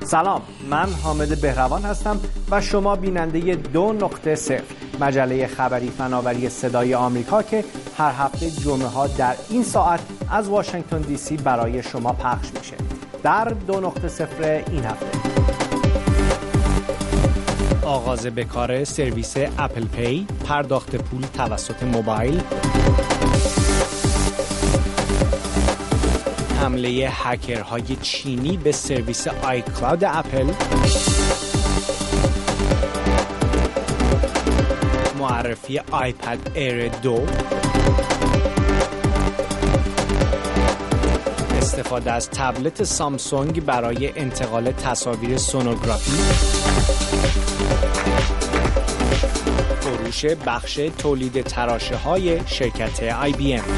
سلام، من حامد بهروان هستم و شما بیننده 2.0 مجله خبری فناوری صدای آمریکا که هر هفته جمعه ها در این ساعت از واشنگتن دی سی برای شما پخش میشه. در 2.0 این هفته آغاز به کار سرویس اپل پی، پرداخت پول توسط موبایل، حمله هکرهای چینی به سرویس آی کلاود اپل، معرفی آیپد ایر 2، استفاده از تبلت سامسونگ برای انتقال تصاویر سونوگرافی، فروش بخش تولید تراشه‌های شرکت آی بی ام.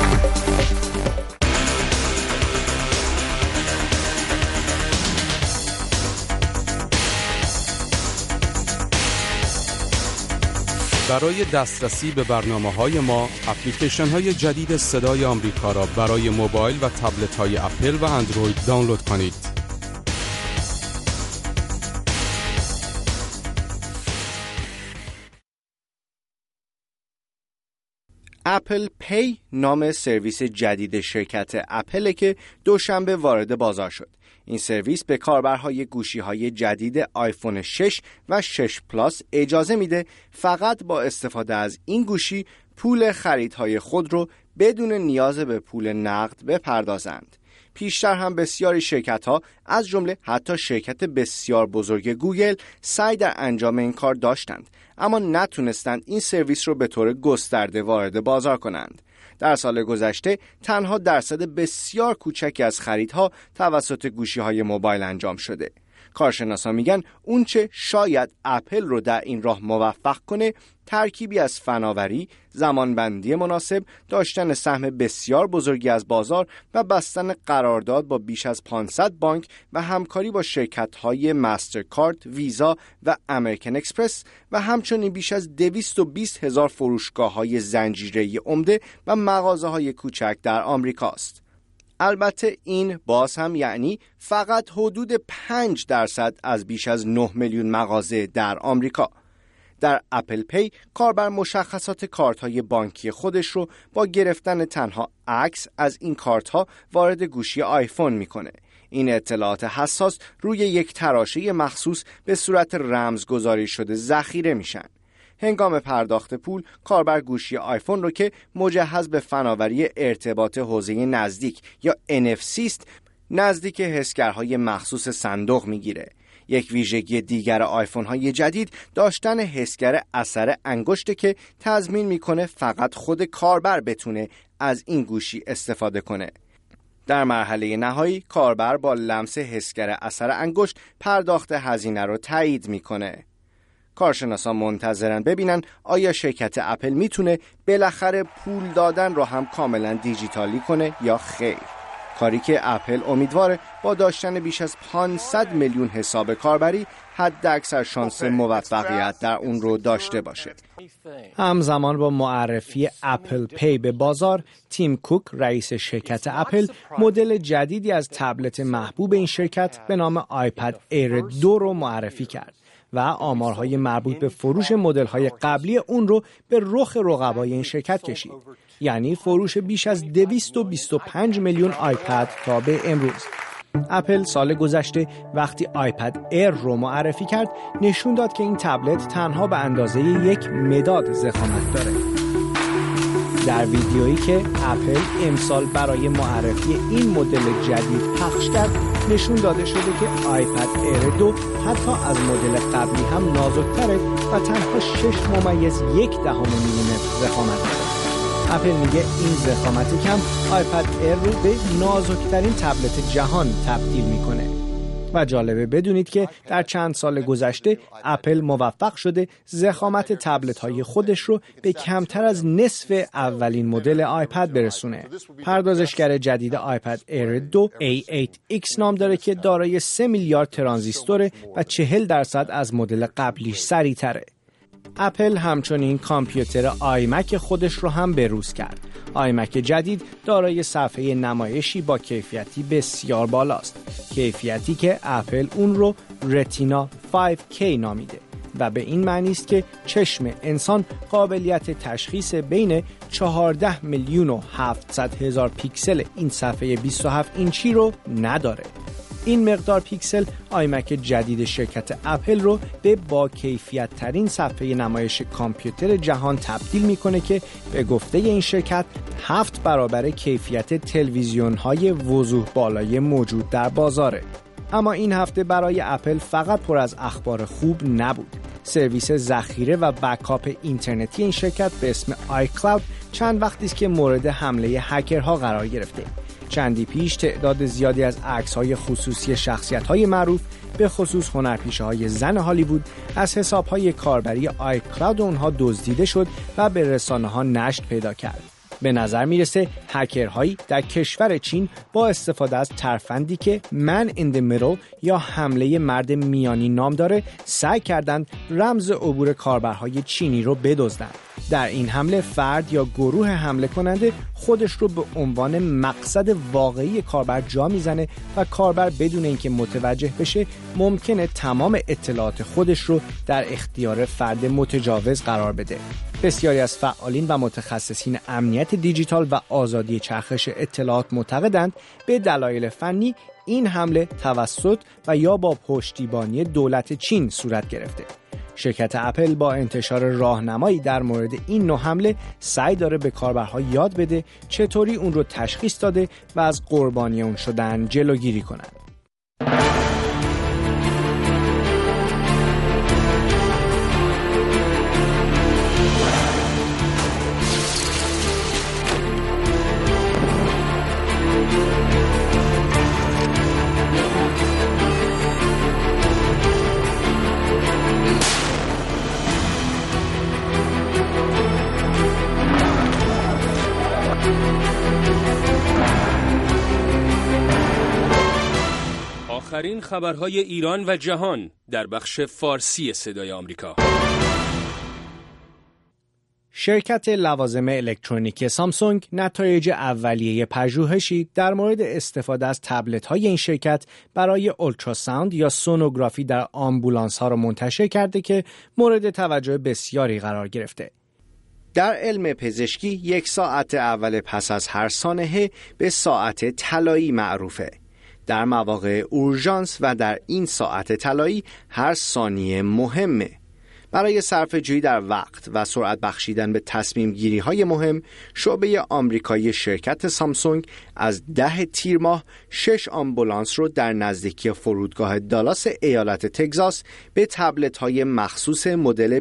برای دسترسی به برنامه‌های ما، اپلیکیشن‌های جدید صدای آمریکا را برای موبایل و تبلت‌های اپل و اندروید دانلود کنید. اپل پی نام سرویس جدید شرکت اپل که دوشنبه وارد بازار شد. این سرویس به کاربرهای گوشی‌های جدید آیفون 6 و 6 پلاس اجازه میده فقط با استفاده از این گوشی پول خریدهای خود رو بدون نیاز به پول نقد بپردازند. پیشتر هم بسیاری شرکت‌ها از جمله حتی شرکت بسیار بزرگ گوگل سعی در انجام این کار داشتند، اما نتونستند این سرویس رو به طور گسترده وارد بازار کنند. در سال گذشته تنها درصد بسیار کوچکی از خریدها توسط گوشی‌های موبایل انجام شده. کارشناسان میگن اونچه شاید اپل رو در این راه موفق کنه ترکیبی از فناوری، زمانبندی مناسب، داشتن سهم بسیار بزرگی از بازار و بستن قرارداد با بیش از 500 بانک و همکاری با شرکت‌های مسترکارد، ویزا و امریکن اکسپرس و همچنین بیش از 220,000 فروشگاه‌های زنجیره‌ای عمده و مغازه‌های کوچک در آمریکاست. البته این باز هم یعنی فقط حدود 5% از بیش از 9 میلیون مغازه در آمریکا. در اپل پی کاربر مشخصات کارت‌های بانکی خودش رو با گرفتن تنها عکس از این کارت‌ها وارد گوشی آیفون میکنه. این اطلاعات حساس روی یک تراشه مخصوص به صورت رمزگذاری شده ذخیره میشن. هنگام پرداخت پول کاربر گوشی آیفون رو که مجهز به فناوری ارتباط حوزه نزدیک یا NFC است نزدیک حسگرهای مخصوص صندوق میگیره. یک ویژگی دیگر آیفون های جدید داشتن حسگر اثر انگشته که تضمین میکنه فقط خود کاربر بتونه از این گوشی استفاده کنه. در مرحله نهایی کاربر با لمس حسگر اثر انگشت پرداخت هزینه رو تایید میکنه. کارشناسان منتظرن ببینن آیا شرکت اپل میتونه بالاخره پول دادن رو هم کاملا دیجیتالی کنه یا خیر. کاری که اپل امیدواره با داشتن بیش از 500 میلیون حساب کاربری حد اکثر شانس موفقیت در اون رو داشته باشه. همزمان با معرفی اپل پی به بازار، تیم کوک رئیس شرکت اپل مدل جدیدی از تبلت محبوب این شرکت به نام آیپد ایر 2 رو معرفی کرد و آمارهای مربوط به فروش مدل‌های قبلی اون رو به رخ رقبای این شرکت کشید. یعنی فروش بیش از 225 میلیون آیپد تا به امروز. اپل سال گذشته وقتی آیپد ایر رو معرفی کرد نشون داد که این تبلت تنها به اندازه یک مداد ضخامت داره. در ویدیویی که اپل امسال برای معرفی این مدل جدید پخش کرد نشون داده شده که آیپد ایر 2 حتی از مدل قبلی هم نازک‌تره و تنها 6.1 میلیمتر ضخامت داره. اپل میگه این ضخامت کم آیپد ایر رو به نازکترین تبلت جهان تبدیل میکنه. و جالبه بدونید که در چند سال گذشته اپل موفق شده ضخامت تبلت‌های خودش رو به کمتر از نصف اولین مدل آیپد برسونه. پردازشگر جدید آیپد ایر 2 A8X نام داره که دارای 3 میلیارد ترانزیستور و 40% از مدل قبلیش سریع‌تره. اپل همچنین کامپیوتر آیمک خودش رو هم بروز کرد. آیمک جدید دارای صفحه نمایشی با کیفیتی بسیار بالاست. کیفیتی که اپل اون رو رتینا 5K نامیده و به این معنی است که چشم انسان قابلیت تشخیص بین 14,700,000 پیکسل این صفحه 27 اینچی رو نداره. این مقدار پیکسل آیمک جدید شرکت اپل رو به با کیفیت ترین صفحه نمایش کامپیوتر جهان تبدیل میکنه که به گفته این شرکت 7 برابر کیفیت تلویزیون های وضوح بالای موجود در بازاره. اما این هفته برای اپل فقط پر از اخبار خوب نبود. سرویس ذخیره و بکاپ اینترنتی این شرکت به اسم آیکلاود چند وقتی است که مورد حمله هکرها قرار گرفته. چندی پیش تعداد زیادی از عکس‌های خصوصی شخصیت‌های معروف به خصوص هنرپیشه‌های زن هالیوود از حساب‌های کاربری آیکلاود اونها دزدیده شد و به رسانه‌ها نشر پیدا کرد. به نظر میرسه هکرهایی در کشور چین با استفاده از ترفندی که من in the middle یا حمله مرد میانی نام داره سعی کردند رمز عبور کاربرهای چینی رو بدزدند. در این حمله فرد یا گروه حمله کننده خودش رو به عنوان مقصد واقعی کاربر جا میزنه و کاربر بدون اینکه متوجه بشه ممکنه تمام اطلاعات خودش رو در اختیار فرد متجاوز قرار بده. بسیاری از فعالین و متخصصین امنیت دیجیتال و آزادی چرخش اطلاعات معتقدند به دلایل فنی این حمله توسط و یا با پشتیبانی دولت چین صورت گرفته. شرکت اپل با انتشار راهنمایی در مورد این نوع حمله سعی داره به کاربرها یاد بده چطوری اون رو تشخیص داده و از قربانی اون شدن جلوگیری کنند. آخرین خبرهای ایران و جهان در بخش فارسی صدای آمریکا. شرکت لوازم الکترونیکی سامسونگ نتایج اولیه پژوهشی در مورد استفاده از تبلت‌های این شرکت برای اولتراساوند یا سونوگرافی در آمبولانس‌ها را منتشر کرده که مورد توجه بسیاری قرار گرفته. در علم پزشکی 1 ساعت اول پس از هر سانحه به ساعت طلایی معروفه. در مواقع اورژانس و در این ساعت طلایی هر ثانیه مهمه. برای صرفه‌جویی در وقت و سرعت بخشیدن به تصمیم گیری های مهم، شعبه آمریکایی شرکت سامسونگ از 10 تیر ماه 6 آمبولانس رو در نزدیکی فرودگاه دالاس ایالت تگزاس به تبلت های مخصوص مدل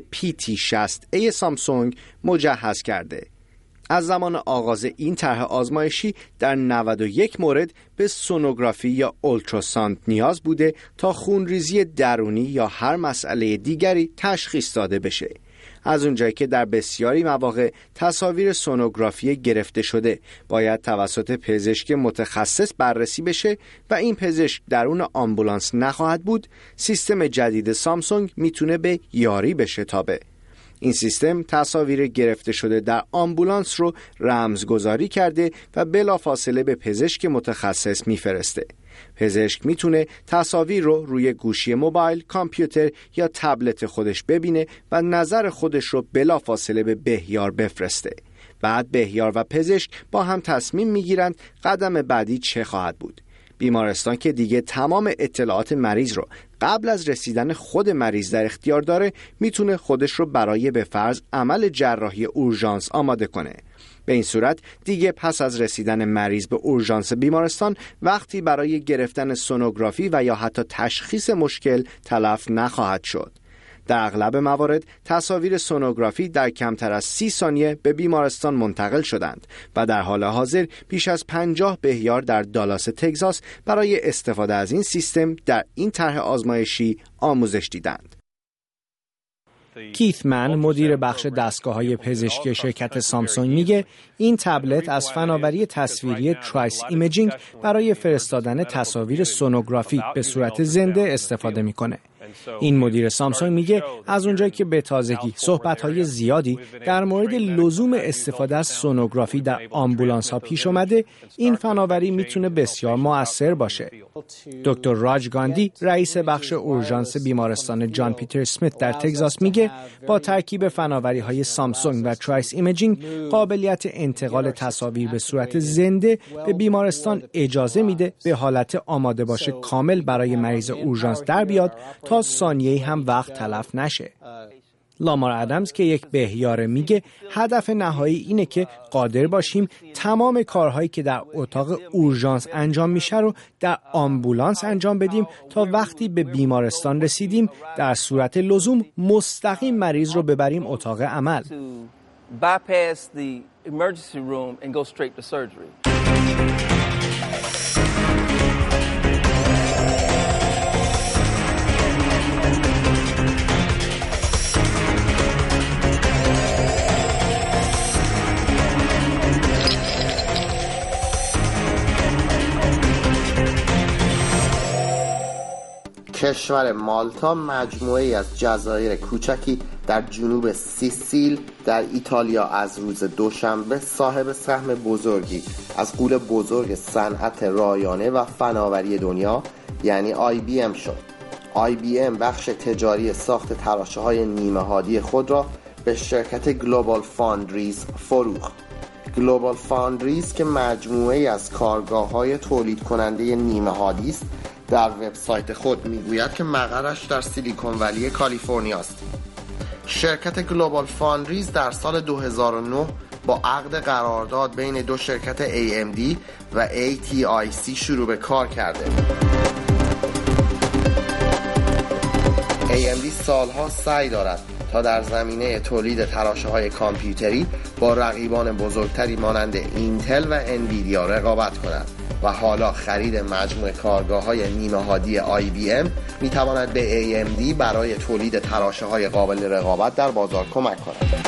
PT60A سامسونگ مجهز کرده. از زمان آغاز این طرح آزمایشی در 91 مورد به سونوگرافی یا اولتراساوند نیاز بوده تا خونریزی درونی یا هر مسئله دیگری تشخیص داده بشه. از اونجایی که در بسیاری مواقع تصاویر سونوگرافی گرفته شده باید توسط پزشک متخصص بررسی بشه و این پزشک درون آمبولانس نخواهد بود، سیستم جدید سامسونگ میتونه به یاری بشتابه. این سیستم تصاویر گرفته شده در آمبولانس رو رمزگذاری کرده و بلافاصله به پزشک متخصص میفرسته. پزشک میتونه تصاویر رو روی گوشی موبایل، کامپیوتر یا تبلت خودش ببینه و نظر خودش رو بلافاصله به بهیار بفرسته. بعد بهیار و پزشک با هم تصمیم میگیرند قدم بعدی چه خواهد بود. بیمارستان که دیگه تمام اطلاعات مریض رو قبل از رسیدن خود مریض در اختیار داره، میتونه خودش رو برای به فرض عمل جراحی اورژانس آماده کنه. به این صورت دیگه پس از رسیدن مریض به اورژانس بیمارستان وقتی برای گرفتن سونوگرافی و یا حتی تشخیص مشکل تلف نخواهد شد. در اغلب موارد تصاویر سونوگرافی در کمتر از 30 ثانیه به بیمارستان منتقل شدند و در حال حاضر بیش از 50 بهیار در دالاس تگزاس برای استفاده از این سیستم در این طرح آزمایشی آموزش دیدند. کیت من، مدیر بخش دستگاه‌های پزشکی شرکت سامسونگ میگه این تبلت از فناوری تصویری ترایس ایمیجینگ برای فرستادن تصاویر سونوگرافی به صورت زنده استفاده میکنه. این مدیر سامسونگ میگه از اونجایی که به تازگی صحبت‌های زیادی در مورد لزوم استفاده از سونوگرافی در آمبولانس‌ها پیش اومده، این فناوری میتونه بسیار مؤثر باشه. دکتر راج گاندی، رئیس بخش اورژانس بیمارستان جان پیتر اسمیت در تگزاس میگه با ترکیب فناوری‌های سامسونگ و ترایس ایمیجینگ قابلیت انتقال تصاویر به صورت زنده به بیمارستان اجازه میده به حالت آماده باشه کامل برای مریض اورژانس در بیاد تا ثانیه‌ای هم وقت تلف نشه. لامار ادمز که یک بهیاره میگه هدف نهایی اینه که قادر باشیم تمام کارهایی که در اتاق اورژانس انجام میشه رو در آمبولانس انجام بدیم تا وقتی به بیمارستان رسیدیم در صورت لزوم مستقیم مریض رو ببریم اتاق عمل. کشور مالتا مجموعه‌ای از جزایر کوچکی در جنوب سیسیل در ایتالیا از روز دوشنبه صاحب سهم بزرگی از غول بزرگ صنعت رایانه و فناوری دنیا یعنی IBM شد. IBM بخش تجاری ساخت تراشه‌های نیمه هادی خود را به شرکت گلوبال فاندریز فروخت. گلوبال فاندریز که مجموعه‌ای از کارگاه‌های تولید کننده نیمه هادی است، در وبسایت خود میگوید که مقرش در سیلیکون ولی کالیفرنیا است. شرکت گلوبال فاندریز در سال 2009 با عقد قرارداد بین دو شرکت AMD و ATIC شروع به کار کرده. AMD سالها سعی دارد تا در زمینه تولید تراشه‌های کامپیوتری با رقیبان بزرگتری مانند اینتل و انویدیا رقابت کند و حالا خرید مجموعه کارگاه‌های نیمه هادی IBM می‌تواند به AMD برای تولید تراشه‌های قابل رقابت در بازار کمک کند.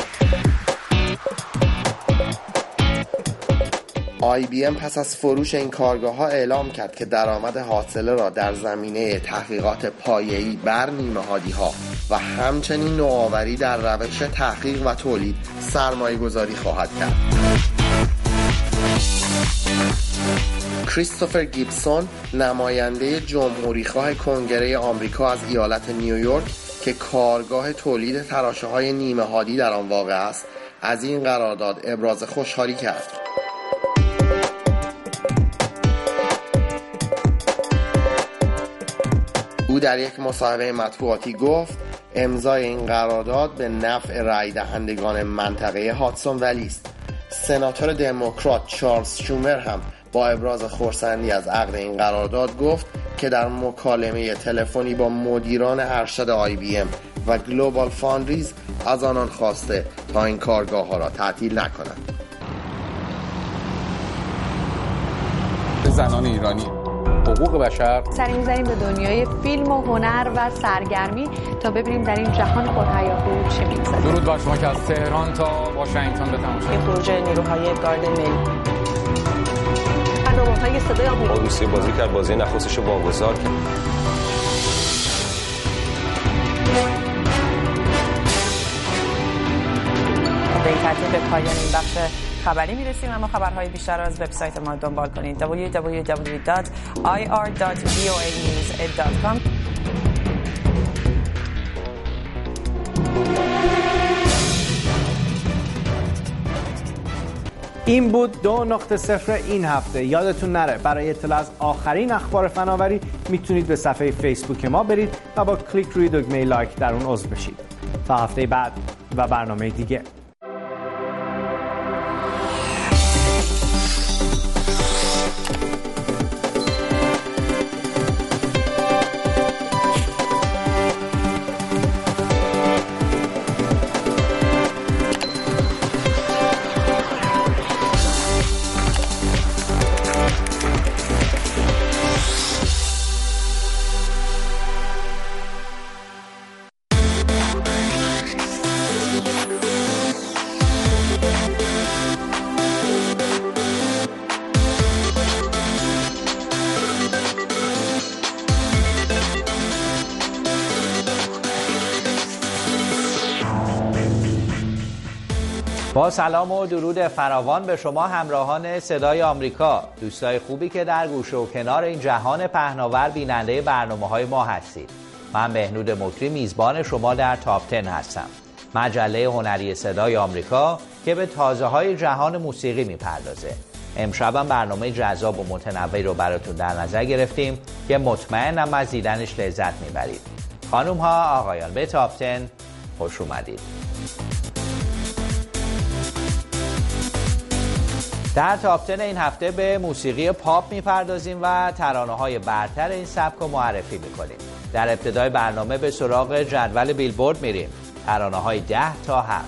IBM پس از فروش این کارگاه‌ها اعلام کرد که درآمد حاصله را در زمینه تحقیقات پایه‌ای بر نیمه هادی‌ها و همچنین نوآوری در روش تحقیق و تولید سرمایه‌گذاری خواهد کرد. کریستوفر گیبسون، نماینده جمهوریخواه کنگره آمریکا از ایالت نیویورک که کارگاه تولید تراشه‌های نیمه هادی در آن واقع است، از این قرارداد ابراز خوشحالی کرد. او در یک مصاحبه مطبوعاتی گفت امضای این قرارداد به نفع رای دهندگان منطقه هاتسون ولی است. سناتور دموکرات چارلز شومر هم با ابراز خرسندی از عقد این قرارداد گفت که در مکالمه تلفنی با مدیران ارشد IBM و گلوبال فاندریز از آنان خواسته تا این کارگاه ها را تعطیل نکنند. زنان ایرانی حقوق بشر سری می‌زنیم به دنیای فیلم و هنر و سرگرمی تا ببینیم در این جهان پرهیاهو چه می‌گذره. درود بر شما که از تهران تا واشنگتن به تماشا این پروژه نیروهای گارد ملی برنامه‌های صدای آمریکا روسیه بازی کرد، بازی نخستش رو واگذار کرد. به این ترتیب به پایان این بخش خبری میرسیم. اما خبرهای بیشتر از وبسایت ما دنبال کنید www.ir.voanews.com. این بود 2.0 این هفته. یادتون نره برای اطلاع از آخرین اخبار فناوری میتونید به صفحه فیسبوک ما برید و با کلیک روی دکمه لایک در اون عضو بشید. تا هفته بعد و برنامه دیگه. با سلام و درود فراوان به شما همراهان صدای آمریکا، دوستای خوبی که در گوشه و کنار این جهان پهناور بیننده برنامه‌های ما هستید. من بهنود مکری میزبان شما در تاپ 10 هستم. مجله هنری صدای آمریکا که به تازه‌های جهان موسیقی میپردازه. امشبم برنامه جذاب و متنوعی رو براتون در نظر گرفتیم که مطمئنم از دیدنش لذت میبرید. خانم ها آقایان، به تاپ 10 خوش اومدید. در تاپ 10 این هفته به موسیقی پاپ میپردازیم و ترانه‌های برتر این سبک رو معرفی میکنیم. در ابتدای برنامه به سراغ جدول بیلبورد میریم. ترانه‌های 10 تا 7.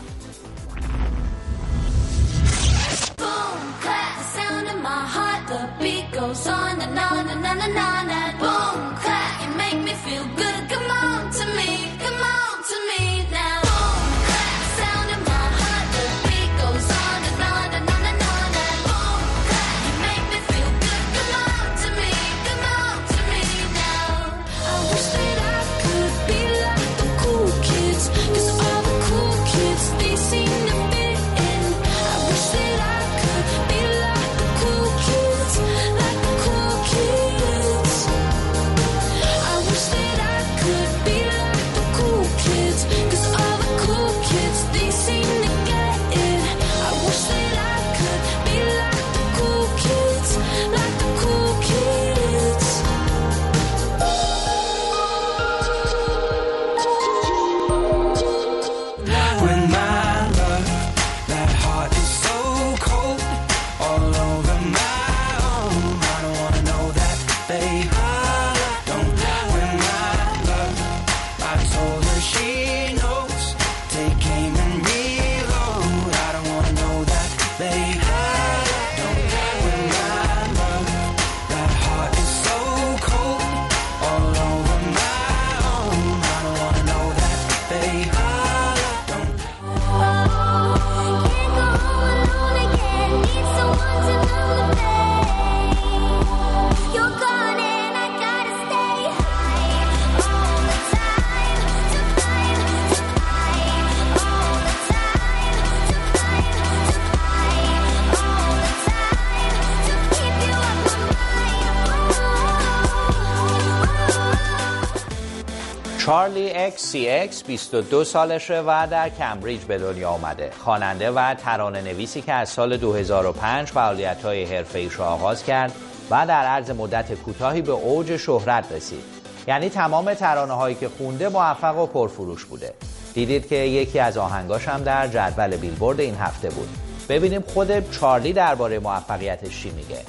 چارلی XCX 22 سالشه و در کمبریج به دنیا آمده. خواننده و ترانه‌نویسی که از سال 2005 فعالیت‌های حرفه‌ایش را آغاز کرد و در عرض مدت کوتاهی به اوج شهرت رسید. یعنی تمام ترانه‌هایی که خونده موفق و پرفروش بوده. دیدید که یکی از آهنگاش هم در جدول بیلبورد این هفته بود. ببینیم خود چارلی درباره موفقیتش چی میگه.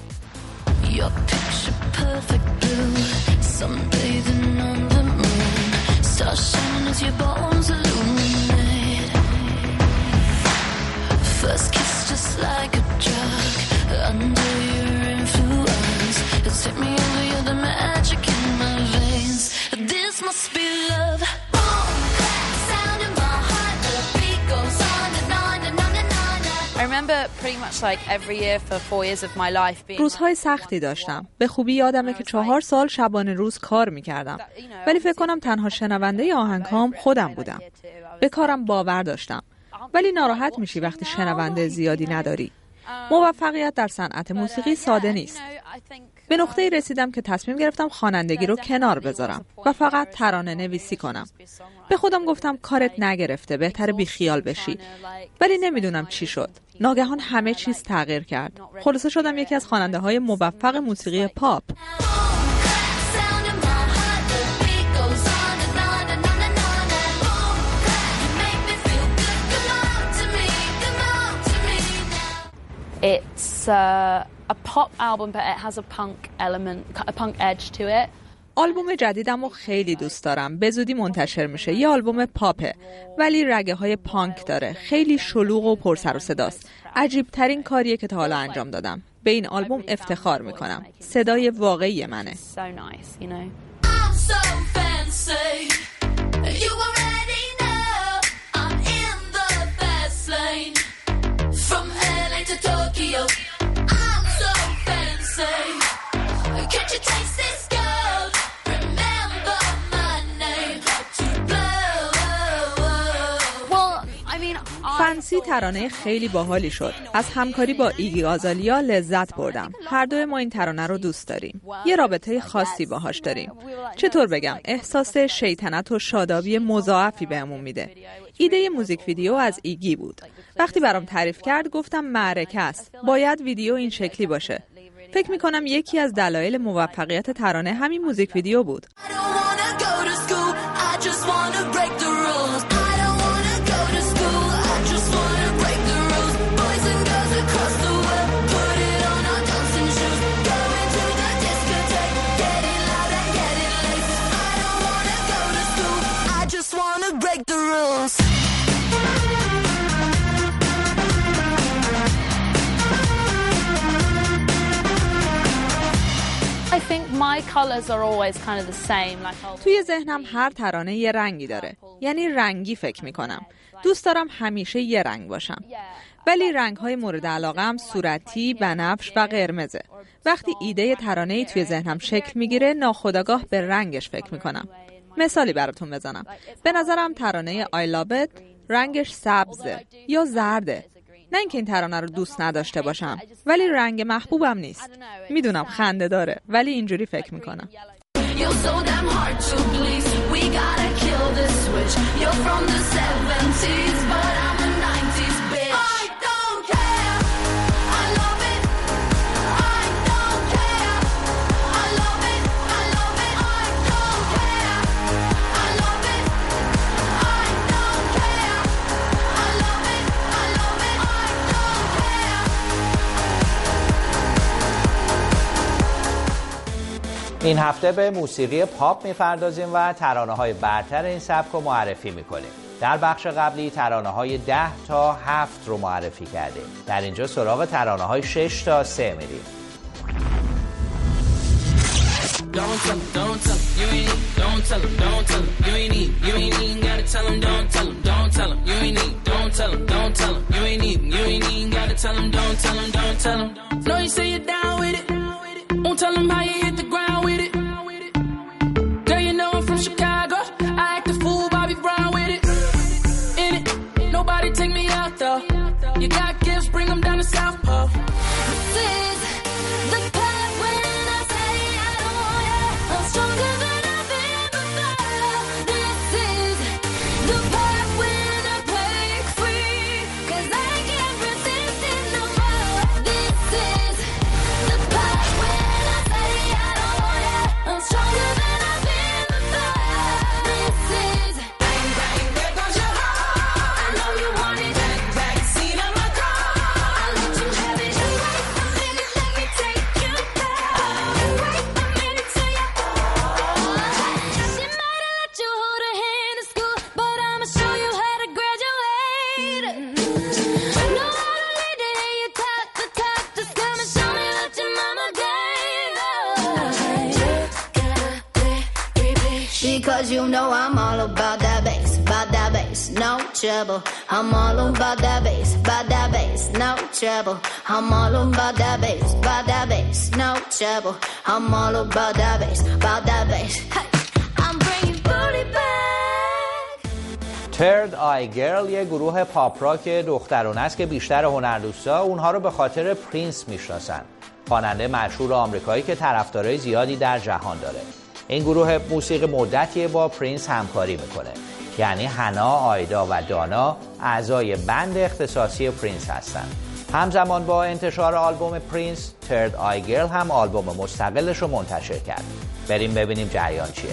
Starshine as your bones illuminate. First kiss just like a drug. Under your influence, it's hit me over, you're the magic in my veins. This must be love. Boom, clap, sound in my heart. The beat goes on and on and on and on. I remember pretty much like every year for 4 years of my life being. روزهای سختی داشتم. به خوبی یادمه که 4 سال شبانه روز کار می‌کردم. ولی فکر کنم تنها شنونده آهنگام خودم بودم. به کارم باور داشتم. ولی ناراحت میشی وقتی شنونده زیادی نداری. موفقیت در صنعت موسیقی ساده نیست. به نقطه‌ای رسیدم که تصمیم گرفتم خوانندگی رو کنار بذارم و فقط ترانه نویسی کنم. به خودم گفتم کارت نگرفته، بهتره بیخیال بشی. ولی نمیدونم چی شد. ناگهان همه چیز تغییر کرد. خلاصه شدم یکی از خواننده‌های موفق موسیقی پاپ. It's a pop album, but it has a punk element, a punk edge to it. آلبوم جدیدمو خیلی دوست دارم. به زودی منتشر میشه. یه آلبوم پاپه ولی رگه های پانک داره. خیلی شلوغ و پر سر و صداست. عجیب ترین کاریه که تا حالا انجام دادم. به این آلبوم افتخار میکنم. صدای واقعی منه. فانسی ترانه خیلی باحالی شد. از همکاری با ایگی آزالیا لذت بردم. هر دوی ما این ترانه رو دوست داریم. یه رابطه خاصی باهاش داریم. چطور بگم؟ احساس شیطنت و شادابی مضاعفی بهمون میده. ایده موزیک ویدیو از ایگی بود. وقتی برام تعریف کرد گفتم معرکه است. باید ویدیو این شکلی باشه. فکر میکنم یکی از دلایل موفقیت ترانه همین موزیک ویدیو بود. توی ذهنم هر ترانه یه رنگی داره. یعنی رنگی فکر میکنم. دوست دارم همیشه یه رنگ باشم. ولی رنگ‌های مورد علاقه‌ام صورتی، بنفش و قرمزه. وقتی ایده ترانه‌ای توی ذهنم شکل میگیره ناخودآگاه به رنگش فکر میکنم. مثالی براتون بزنم. به نظرم ترانه I Love It رنگش سبزه یا زرده. نه اینکه این ترانه رو دوست نداشته باشم، ولی رنگ محبوبم نیست. میدونم خنده داره، ولی اینجوری فکر میکنم. این هفته به موسیقی پاپ می‌پردازیم و ترانه‌های برتر این سبک رو معرفی می‌کنیم. در بخش قبلی ترانه‌های 10 تا 7 رو معرفی کردیم. در اینجا سراغ ترانه‌های 6 تا 3 میریم. Won't tell them how you hit the ground with it. Girl, you know I'm from Chicago. I act a fool, Bobby Brown with it. In it, nobody take me out though. You got gifts, bring them down to South Pole. This is the part when I say I don't want you. I'm stronger than I've been before. This is the part when I break free. 'Cause I can't resist it no more. This is the part when I'm stronger than I've been before. This is bang, bang, there goes your heart. I know you want it. Back seat of my car. I'll let you have it. You wait a minute, let me take you there. You wait a minute till you. She might have let you hold her hand in school, but I'ma show you how to graduate. No other lady hear you talk the talk. Just come and show me what your mama gave. Because you know I'm all about that bass, no trouble. I'm all about that bass, no trouble. I'm all about that bass, no trouble. I'm all about that bass. Hey, I'm bringing booty back. Third Eye Girl یه گروه پاپ راک دخترانه است که بیشتر هنردوستا اونها رو به خاطر پرینس میشناسن. خواننده مشهور آمریکایی که طرفدارای زیادی در جهان داره. این گروه موسیقی مدتیه با پرینس همکاری میکنه. یعنی هنا، آیدا و دانا اعضای بند اختصاصی پرینس هستن. همزمان با انتشار آلبوم پرینس، Third Eye Girl هم آلبوم مستقلش رو منتشر کرد. بریم ببینیم جریان چیه.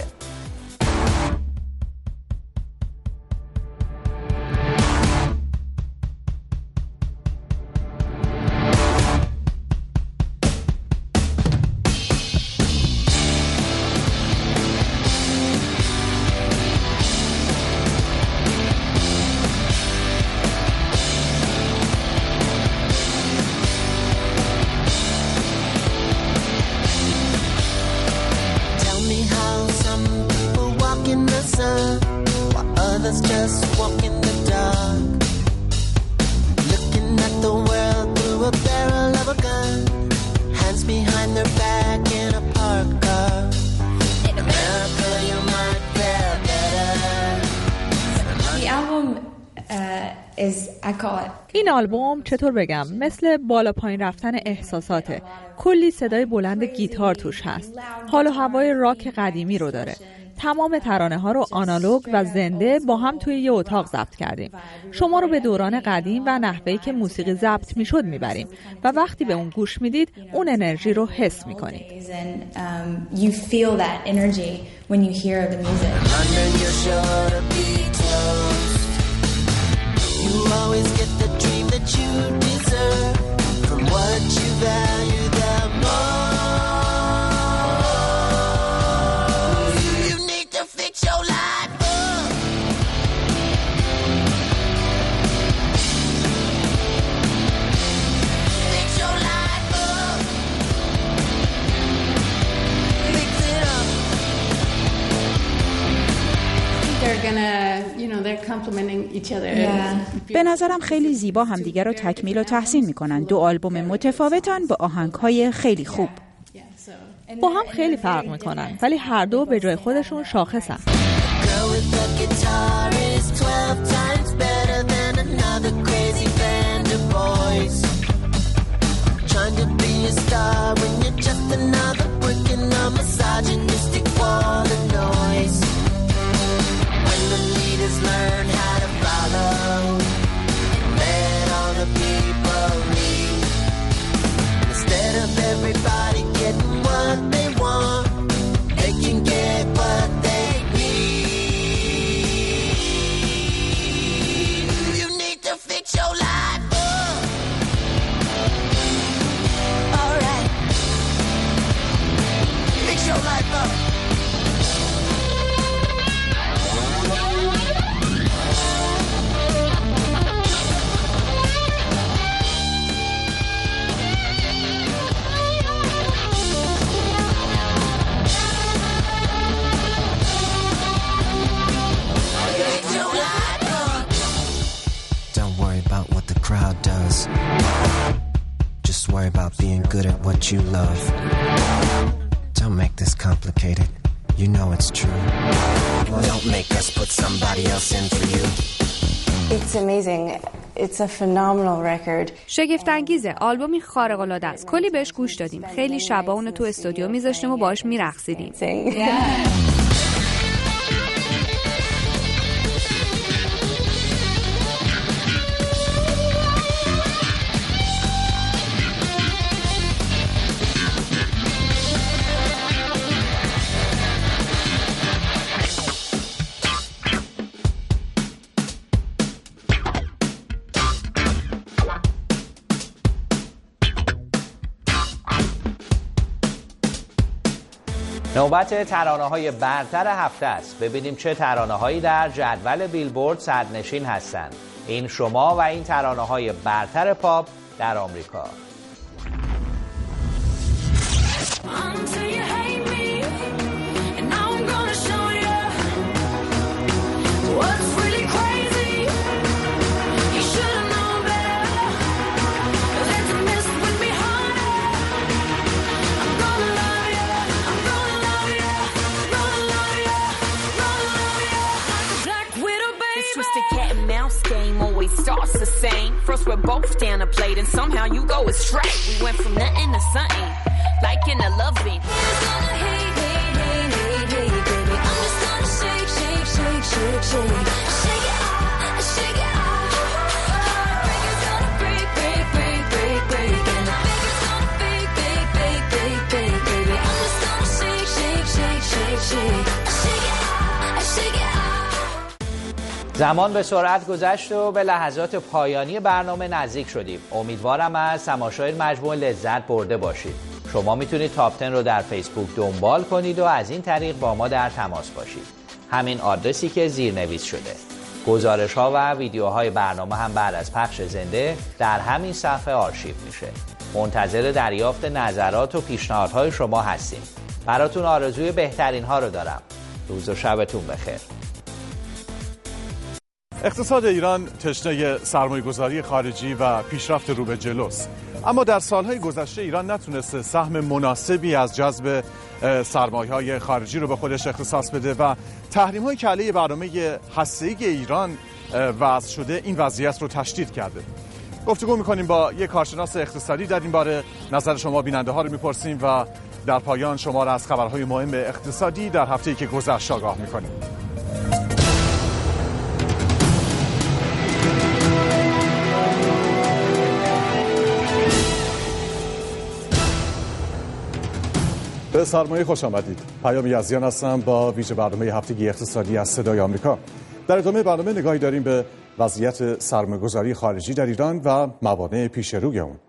این آلبوم چطور بگم مثل بالا پایین رفتن احساساته. کلی صدای بلند گیتار توش هست. حال و هوای راک قدیمی رو داره. تمام ترانه ها رو آنالوگ و زنده با هم توی یه اتاق ضبط کردیم. شما رو به دوران قدیم و نحوهی که موسیقی ضبط میشد میبریم و وقتی به اون گوش میدید اون انرژی رو حس میکنید. به نظرم خیلی زیبا همدیگر رو تکمیل و تحسین میکنن. دو آلبوم متفاوتن با آهنگ‌های خیلی خوب. با هم خیلی فرق میکنن ولی هر دو به جای خودشون شاخصن. Learn how to follow, let all the people lead. Instead of everybody getting what they want, they can get what they need. You need to fix your life up. All right, fix your life up. Crowd does. Just worry about being good at what you love. Don't make this complicated. You know it's true. Don't make us put somebody else in for you. It's amazing. It's a phenomenal record. شگفت انگیزه. آلبومی خارق العاده است. کلی بهش گوش دادیم. خیلی شبا اونو تو استودیو میذاشتیم و باهاش میرقصیدیم. نوبت ترانه‌های برتر هفته است. ببینیم چه ترانه‌هایی در جدول بیلبورد صدرنشین هستند. این شما و این ترانه‌های برتر پاپ در آمریکا. Starts the same. First we're both down a plate and somehow you go astray. We went from nothing to something, like in a loving. I'm just gonna hate, hate, hate, hate, hate, baby. I'm just gonna shake, shake, shake, shake, shake. Shake it off, shake it off. Break is gonna break, break, break, break, break. And the bake is gonna bake, bake, bake, bake, bake, baby. I'm just gonna shake, shake, shake, shake, shake. Shake it off, shake it off. زمان به سرعت گذشت و به لحظات پایانی برنامه نزدیک شدیم. امیدوارم از تماشای مجموعه لذت برده باشید. شما میتونید تاپ 10 رو در فیسبوک دنبال کنید و از این طریق با ما در تماس باشید. همین آدرسی که زیرنویس شده. گزارش ها و ویدیوهای برنامه هم بعد از پخش زنده در همین صفحه آرشیو میشه. منتظر دریافت نظرات و پیشنهادهای شما هستیم. براتون آرزوی بهترین ها رو دارم. روز و شبتون بخیر. اقتصاد ایران تشنه سرمایه‌گذاری خارجی و پیشرفت رو به جلوست. اما در سالهای گذشته ایران نتونسته سهم مناسبی از جذب سرمایه‌های خارجی رو به خودش اختصاص بده و تحریم‌هایی که علیه برنامه هسته‌ای ایران وضع شده این وضعیت رو تشدید کرده. گفتگو می‌کنیم با یک کارشناس اقتصادی در این باره. نظر شما بیننده ها رو می‌پرسیم و در پایان شما را از خبرهای مهم اقتصادی در هفته‌ای که گذشت آگاه می‌کنیم. به سرمایه خوش آمدید. پیام یزدیان هستم با ویژه برنامه هفتگی اقتصادی از صدای آمریکا. در ادامه برنامه نگاهی داریم به وضعیت سرمایه‌گذاری خارجی در ایران و موانع پیش روی اون.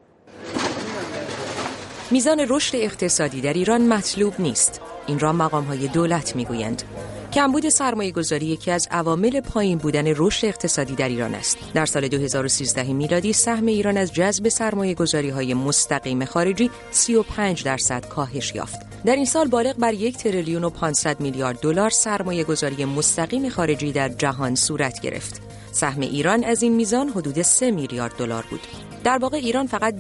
میزان رشد اقتصادی در ایران مطلوب نیست. این را مقام‌های دولت می‌گویند. کمبود سرمایه‌گذاری یکی از عوامل پایین بودن رشد اقتصادی در ایران است. در سال 2013 میلادی سهم ایران از جذب سرمایه‌گذاری‌های مستقیم خارجی 35% کاهش یافت. در این سال بالغ بر 1,500 میلیارد دلار سرمایه‌گذاری مستقیم خارجی در جهان صورت گرفت. سهم ایران از این میزان حدود 3 میلیارد دلار بود. در واقع ایران فقط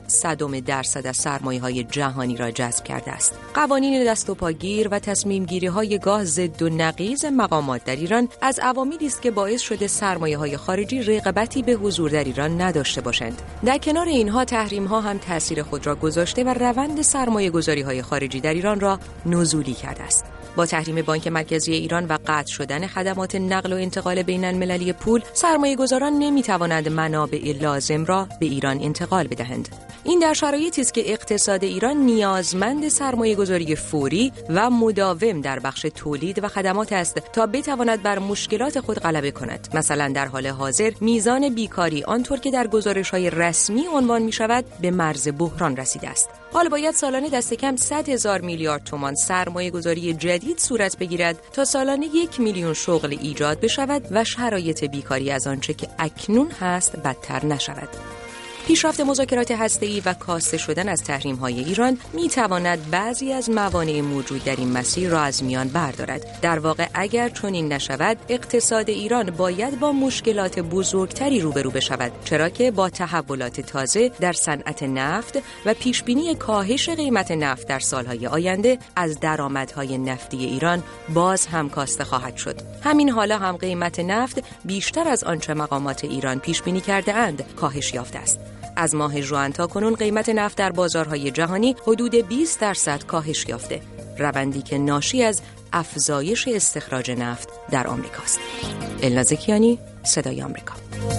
0.20% از سرمایه‌های جهانی را جذب کرده است. قوانین دست و پاگیر و تصمیم‌گیری‌های گاه ضد و نقیض مقامات در ایران از عواملی است که باعث شده سرمایه‌های خارجی رغبتی به حضور در ایران نداشته باشند. در کنار اینها تحریم‌ها هم تأثیر خود را گذاشته و روند سرمایه‌گذاری‌های خارجی در ایران را نزولی کرده است. با تحریم بانک مرکزی ایران و قطع شدن خدمات نقل و انتقال بین‌المللی پول، سرمایه‌گذاران نمی‌توانند منابع لازم را به ایران انتقال بدهند. این در شرایطی است که اقتصاد ایران نیازمند سرمایه‌گذاری فوری و مداوم در بخش تولید و خدمات است تا بتواند بر مشکلات خود غلبه کند. مثلا در حال حاضر میزان بیکاری آنطور که در گزارش‌های رسمی عنوان می‌شود به مرز بحران رسیده است. حال باید سالانه دست کم 100,000 میلیارد تومان سرمایه‌گذاری جدید صورت بگیرد تا سالانه 1 میلیون شغل ایجاد بشود و شرایط بیکاری از آنچه که اکنون هست بدتر نشود. پیشرفت مذاکرات هسته‌ای و کاسته شدن از تحریم‌های ایران می‌تواند بعضی از موانع موجود در این مسیر را از میان بردارد. در واقع اگر چنین نشود، اقتصاد ایران باید با مشکلات بزرگتری روبرو بشود، چرا که با تحولات تازه در صنعت نفت و پیشبینی کاهش قیمت نفت در سال‌های آینده از درآمدهای نفتی ایران باز هم کاسته خواهد شد. همین حالا هم قیمت نفت بیشتر از آنچه مقامات ایران پیشبینی کرده‌اند کاهش یافته است. از ماه ژوئن تا کنون قیمت نفت در بازارهای جهانی حدود 20% کاهش یافته، روندی که ناشی از افزایش استخراج نفت در آمریکاست. الناز کیانی، صدای آمریکا.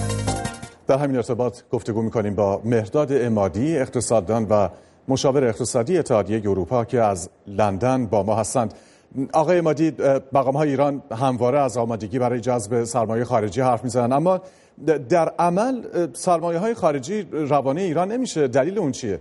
در همین ارتباط گفتگو می‌کنیم با مهرداد عمادی، اقتصاددان و مشاور اقتصادی اتحادیه اروپا که از لندن با ما هستند. آقای عمادی، مقام‌های ایران همواره از آمادگی برای جذب سرمایه خارجی حرف می‌زنن، اما در عمل سرمایه‌های خارجی روانه ایران نمیشه. دلیل اون چیه؟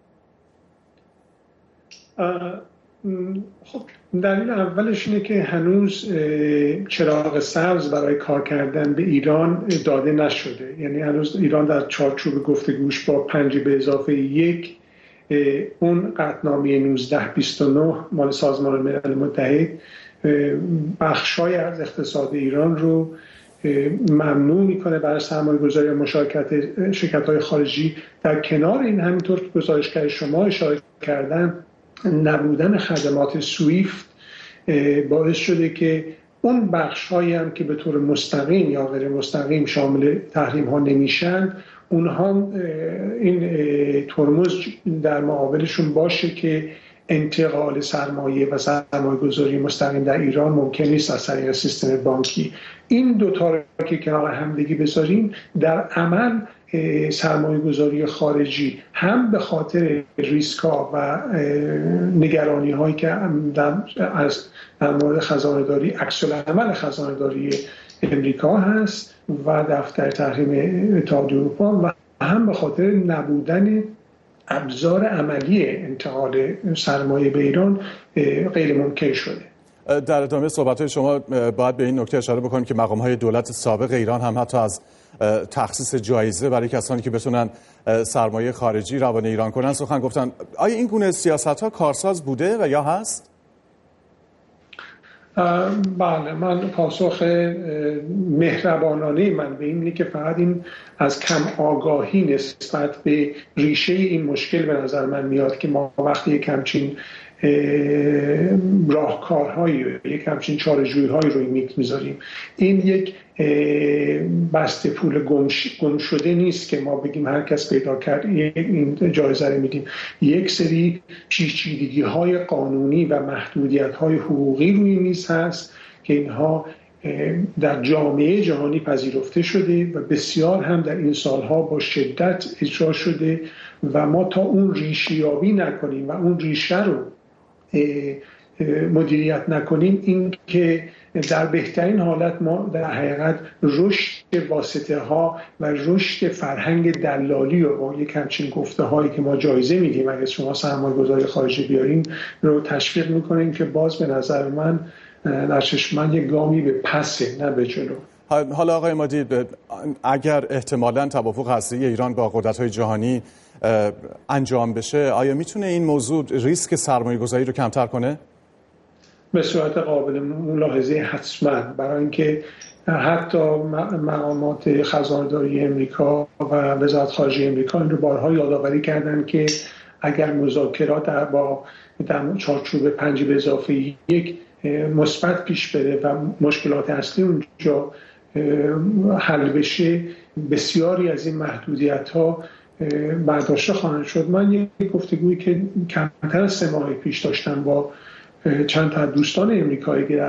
خب دلیل اولش اینه که هنوز چراغ سبز برای کار کردن به ایران داده نشده. یعنی هنوز ایران در چارچوب گفتگوش با 5+1 اون قطعنامه 1929 مال سازمان ملل متحد بخشای از اقتصاد ایران رو ممنوع میکنه برای سرمایه‌گذاری و مشارکت شرکت‌های خارجی. در کنار این، همینطور که گزارشگر شما اشاره کردن، نبودن خدمات سویفت باعث شده که اون بخش‌هایی هم که به طور مستقیم یا غیر مستقیم شامل تحریم‌ها نمیشن، اونها این ترمز در مقابلشون باشه که انتقال سرمایه و سرمایه‌گذاری مستقیم در ایران ممکن نیست از طریق سیستم بانکی. این دوتا رو که کنار همدیگه بذاریم، در عمل سرمایه‌گذاری خارجی هم به خاطر ریسک‌ها و نگرانی‌هایی که در مورد خزانه‌داری، عکس‌العمل خزانه‌داری امریکا هست و دفتر تحریم اتحادیه اروپا، و هم به خاطر نبودن ابزار عملی انتقال سرمایه به ایران غیر ممکن شده. در ادامه صحبت‌های شما باید به این نکته اشاره بکنیم که مقام‌های دولت سابق ایران هم حتی از تخصیص جایزه برای کسانی که بتونن سرمایه خارجی روانه ایران کنن سخن گفتن. آیا این گونه سیاست‌ها کارساز بوده و یا هست؟ بله، من پاسخ مهربانانه من به اینه که فقط این از کم آگاهی نسبت به ریشه این مشکل به نظر من میاد که ما وقتی یک همچین راهکارهایی، یک همچین چاره‌جویی‌هایی روی میک میذاریم. این یک بسته پول گم شده نیست که ما بگیم هر کس پیدا کرد این جایزه رو میدیم. یک سری پیچیدگی‌های قانونی و محدودیت‌های حقوقی روی میز هست که اینها در جامعه جهانی پذیرفته شده و بسیار هم در این سالها با شدت اجرا شده و ما تا اون ریشه‌یابی نکنیم و اون ریشه رو مدیریت نکنیم، این که در بهترین حالت ما در حقیقت رشد واسطه ها و رشد فرهنگ دلالی رو با یک همچین گفته هایی که ما جایزه میدیم اگه شما سرمایه گذاری خارجی بیارین رو تشویق میکنیم که باز به نظر من در چشم من یک گامی به پسه نه به جلو. حالا آقای عمادی، اگر احتمالاً توافق هسته‌ای ایران با قدرت‌های جهانی انجام بشه، آیا میتونه این موضوع ریسک سرمایه‌گذاری رو کمتر کنه؟ به صورت قابل ملاحظه حتما، برای اینکه حتی مقامات خزانداری امریکا و وزارت خارجه امریکا این رو بارها یادآوری کردن که اگر مذاکرات در چارچوب 5+1 مثبت پیش بره و مشکلات اصلی اونجا حل بشه، بسیاری از این محدودیت‌ها برداشته خواهند شد. من یک گفتگویی که کمتر از 3 ماه پیش داشتم با چند تا دوستان امریکایی که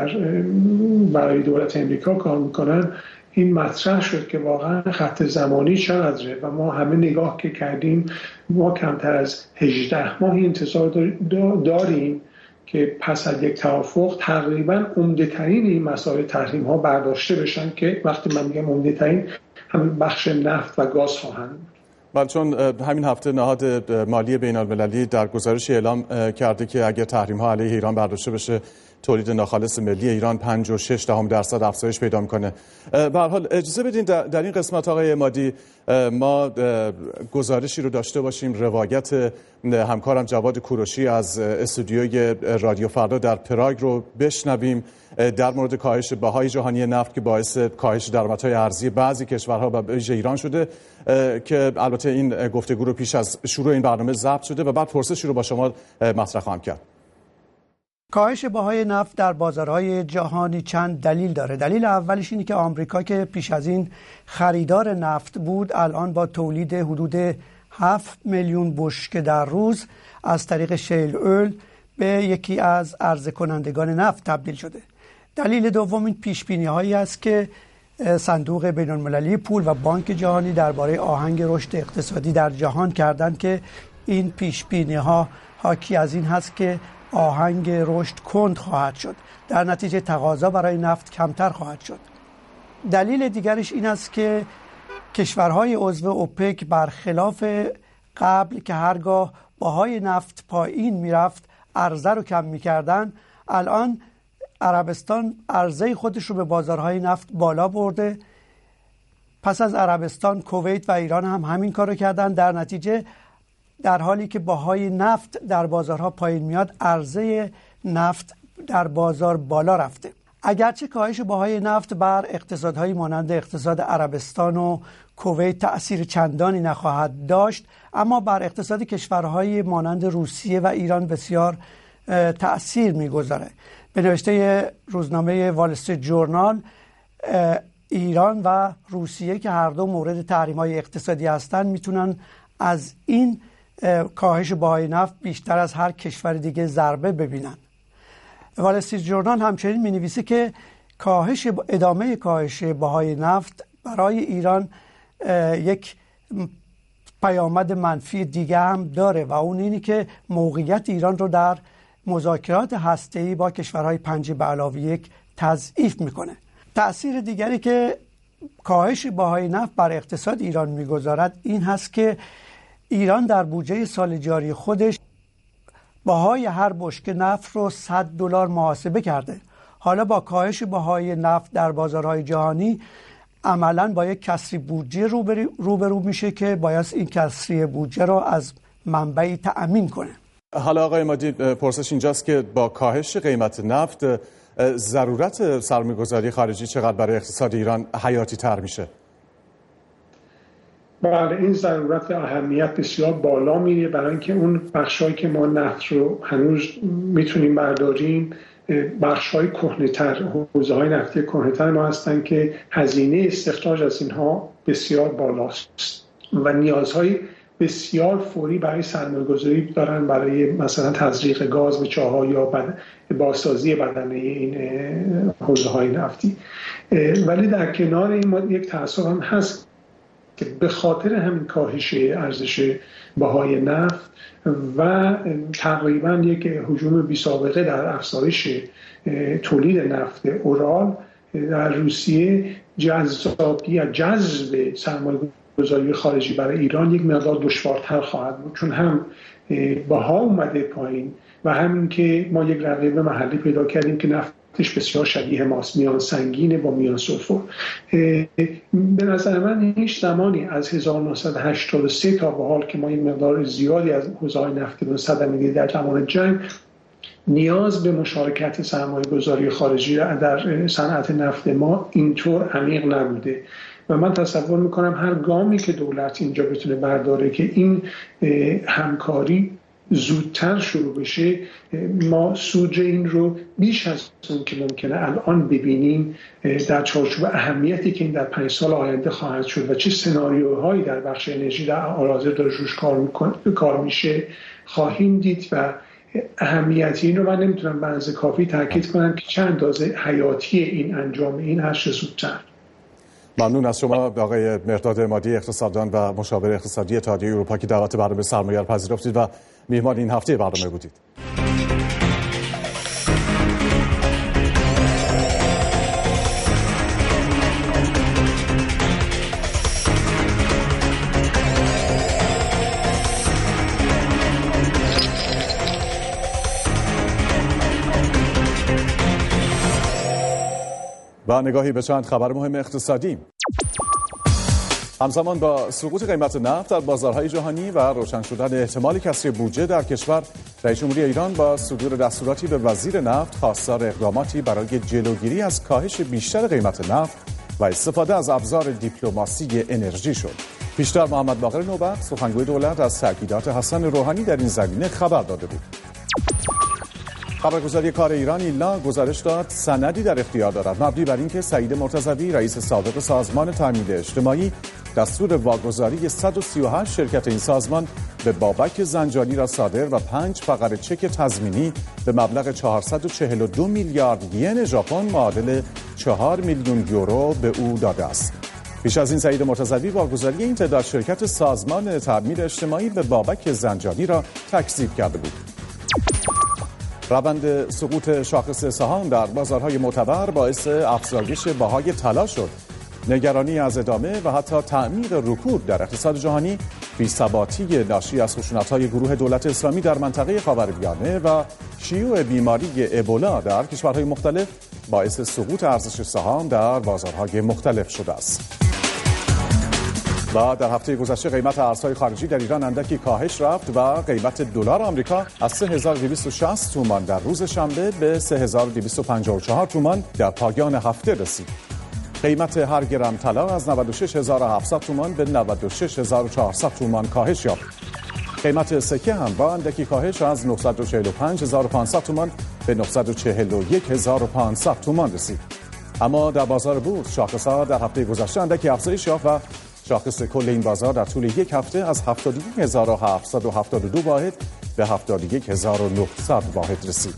برای دولت امریکا کار میکنن، این مطرح شد که واقعا خط زمانی چقدره و ما همه نگاه که کردیم ما کمتر از 18 ماه انتظار داریم که پس از یک توافق تقریبا عمده‌ترین این مسائل تحریم ها برداشته بشن که وقتی من میگم عمده‌ترین همین بخش نفت و گاز خواهند بود. بله، چون همین هفته نهاد مالی بین‌المللی در گزارشی اعلام کرده که اگر تحریم‌ها علیه ایران برداشته بشه تولید ناخالص ملی ایران 5.6% افزایش پیدا می‌کنه. به هر حال اجازه بدین در این قسمت آقای عمادی ما گزارشی رو داشته باشیم، روایت همکارم جواد کوروشی از استودیوی رادیو فردا در پراگ رو بشنویم در مورد کاهش بهای جهانی نفت که باعث کاهش درآمدهای ارزی بعضی کشورها و به ویژه ایران شده، که البته این گفتگو رو پیش از شروع این برنامه ضبط شده و بعد پرسشی رو با شما مطرح خواهم کرد. کاهش بهای نفت در بازارهای جهانی چند دلیل داره. دلیل اولش اینه که آمریکا که پیش از این خریدار نفت بود الان با تولید حدود 7 میلیون بشکه در روز از طریق شیل اول به یکی از عرضه کنندگان نفت تبدیل شده. دلیل دوم این پیشبینی هایی است که صندوق بین‌المللی پول و بانک جهانی درباره آهنگ رشد اقتصادی در جهان کردند که این پیشبینی ها حاکی از این هست که آهنگ رشد کند خواهد شد، در نتیجه تقاضا برای نفت کمتر خواهد شد. دلیل دیگرش این است که کشورهای عضو اوپک برخلاف قبل که هرگاه بهای نفت پایین میرفت عرضه رو کم میکردن، الان عربستان عرضه خودش رو به بازارهای نفت بالا برده. پس از عربستان کویت و ایران هم همین کار رو کردن. در نتیجه در حالی که بهای نفت در بازارها پایین میاد، عرضه نفت در بازار بالا رفته. اگرچه کاهش بهای نفت بر اقتصادهای مانند اقتصاد عربستان و کویت تأثیر چندانی نخواهد داشت، اما بر اقتصاد کشورهای مانند روسیه و ایران بسیار تأثیر میگذاره. به نوشته روزنامه وال استریت جورنال، ایران و روسیه که هر دو مورد تحریم‌های اقتصادی هستند میتونن از این کاهش بهای نفت بیشتر از هر کشور دیگه ضربه ببینن. وال استریت جورنال همچنین می‌نویسه که ادامه کاهش بهای نفت برای ایران یک پیامد منفی دیگه هم داره و اون اینی که موقعیت ایران رو در مذاکرات هسته‌ای با کشورهای 5+1 تضعیف میکنه. تأثیر دیگری که کاهش بهای نفت بر اقتصاد ایران میگذارد این هست که ایران در بودجه سال جاری خودش بهای هر بشکه نفت رو $100 محاسبه کرده. حالا با کاهش بهای نفت در بازارهای جهانی عملاً با یک کسری بودجه روبرو میشه که باید این کسری بودجه رو از منبعی تأمین کنه. حالا آقای عمادی، پرسش اینجاست که با کاهش قیمت نفت ضرورت سرمایه‌گذاری خارجی چقدر برای اقتصاد ایران حیاتی تر میشه؟ بله، این ضرورت اهمیت بسیار بالا میره برای اینکه اون بخشایی که ما نفت رو هنوز میتونیم برداریم بخش‌های کهنه‌تر، حوزه‌های نفتی کهنه‌تر ما هستن که هزینه استخراج از اینها بسیار بالاست و نیازهای بسیار فوری برای سرمایه‌گذاری دارن برای مثلا تزریق گاز به چاه‌ها یا بازسازی بدنه این حوزه‌های نفتی. ولی در کنار این ما یک تأسف هم هست که به خاطر همین کاهش ارزش بهای نفت و تقریبا یک هجوم بی‌سابقه در افزایش تولید نفت اورال در روسیه جذب سرمایه‌گذاری خارجی برای ایران یک مقدار دشوارتر خواهد بود، چون هم بها اومده پایین و همین که ما یک رقیب محلی پیدا کردیم که نفتش بسیار شبیه ماست، میان سنگینه با میان سلفور. به نظر من هیچ زمانی از 1983 تا به حال که ما یک مقدار زیادی از حوزه‌های نفتی رو صدمه دیدیم در زمان جنگ، نیاز به مشارکت سرمایه‌گذاری خارجی در صنعت نفت ما اینطور عمیق نبوده و من تصور میکنم هر گامی که دولت اینجا بتونه برداره که این همکاری زودتر شروع بشه، ما سود این رو بیش از اون که ممکنه الان ببینیم در چارچوب اهمیتی که این در 5 سال آینده خواهد شد و چه سناریوهایی در بخش انرژی در حال حاضر داره روش کار میشه خواهیم دید و اهمیتی این رو من نمیتونم به اندازه کافی تاکید کنم که چه اندازه حیاتی این انجام این هست زودتر. ممنون از شما آقای مهرداد عمادی، اقتصاددان و مشاور اقتصادی اتحادیه اروپا که دعوت برنامه سرمایه را پذیرفتید و میهمان این هفته برنامه بودید. و نگاهی به چند خبر مهم اقتصادی. همزمان با سقوط قیمت نفت در بازارهای جهانی و روشن شدن احتمال کسری بودجه در کشور، رئیس جمهوری ایران با صدور دستوراتی به وزیر نفت خواستار اقداماتی برای جلوگیری از کاهش بیشتر قیمت نفت و استفاده از ابزار دیپلماسی انرژی شد. پیشتر محمد باقر نوبت، سخنگوی دولت، از تاکیدات حسن روحانی در این زمینه خبر داده بود. خبرگزاری کار ایران ایلنا گزارش داد سندی در اختیار دارد مبنی بر اینکه سعید مرتضوی، رئیس سابق سازمان تامین اجتماعی، دستور واگذاری 138 شرکت این سازمان به بابک زنجانی را صادر و 5 فقره چک تضمینی به مبلغ 442 میلیارد ین ژاپن معادل 4 میلیون یورو به او داده است. پیش از این سعید مرتضوی واگذاری این تعداد شرکت سازمان تامین اجتماعی به بابک زنجانی را تکذیب کرده بود. روند سقوط شاخص سهام در بازارهای معتبر باعث افزایش بهای طلا شد. نگرانی از ادامه و حتی تعمیق رکود در اقتصاد جهانی، بی‌ثباتی ناشی از خشونت‌های گروه دولت اسلامی در منطقه خاورمیانه و شیوع بیماری ابولا در کشورهای مختلف باعث سقوط ارزش سهام در بازارهای مختلف شده است. و در هفته گذشته قیمت ارزهای خارجی در ایران اندکی کاهش رفت و قیمت دلار آمریکا از 3260 تومان در روز شنبه به 3254 تومان در پایان هفته رسید. قیمت هر گرم طلا از 96700 تومان به 96400 تومان کاهش یافت. قیمت سکه هم با اندکی کاهش از 945500 تومان به 941500 تومان رسید. اما در بازار بورس شاخص‌ها در هفته گذشته اندکی افزایش یافت و شاخص کل این بازار در طول یک هفته از 71772 واحد به 71900 واحد رسید.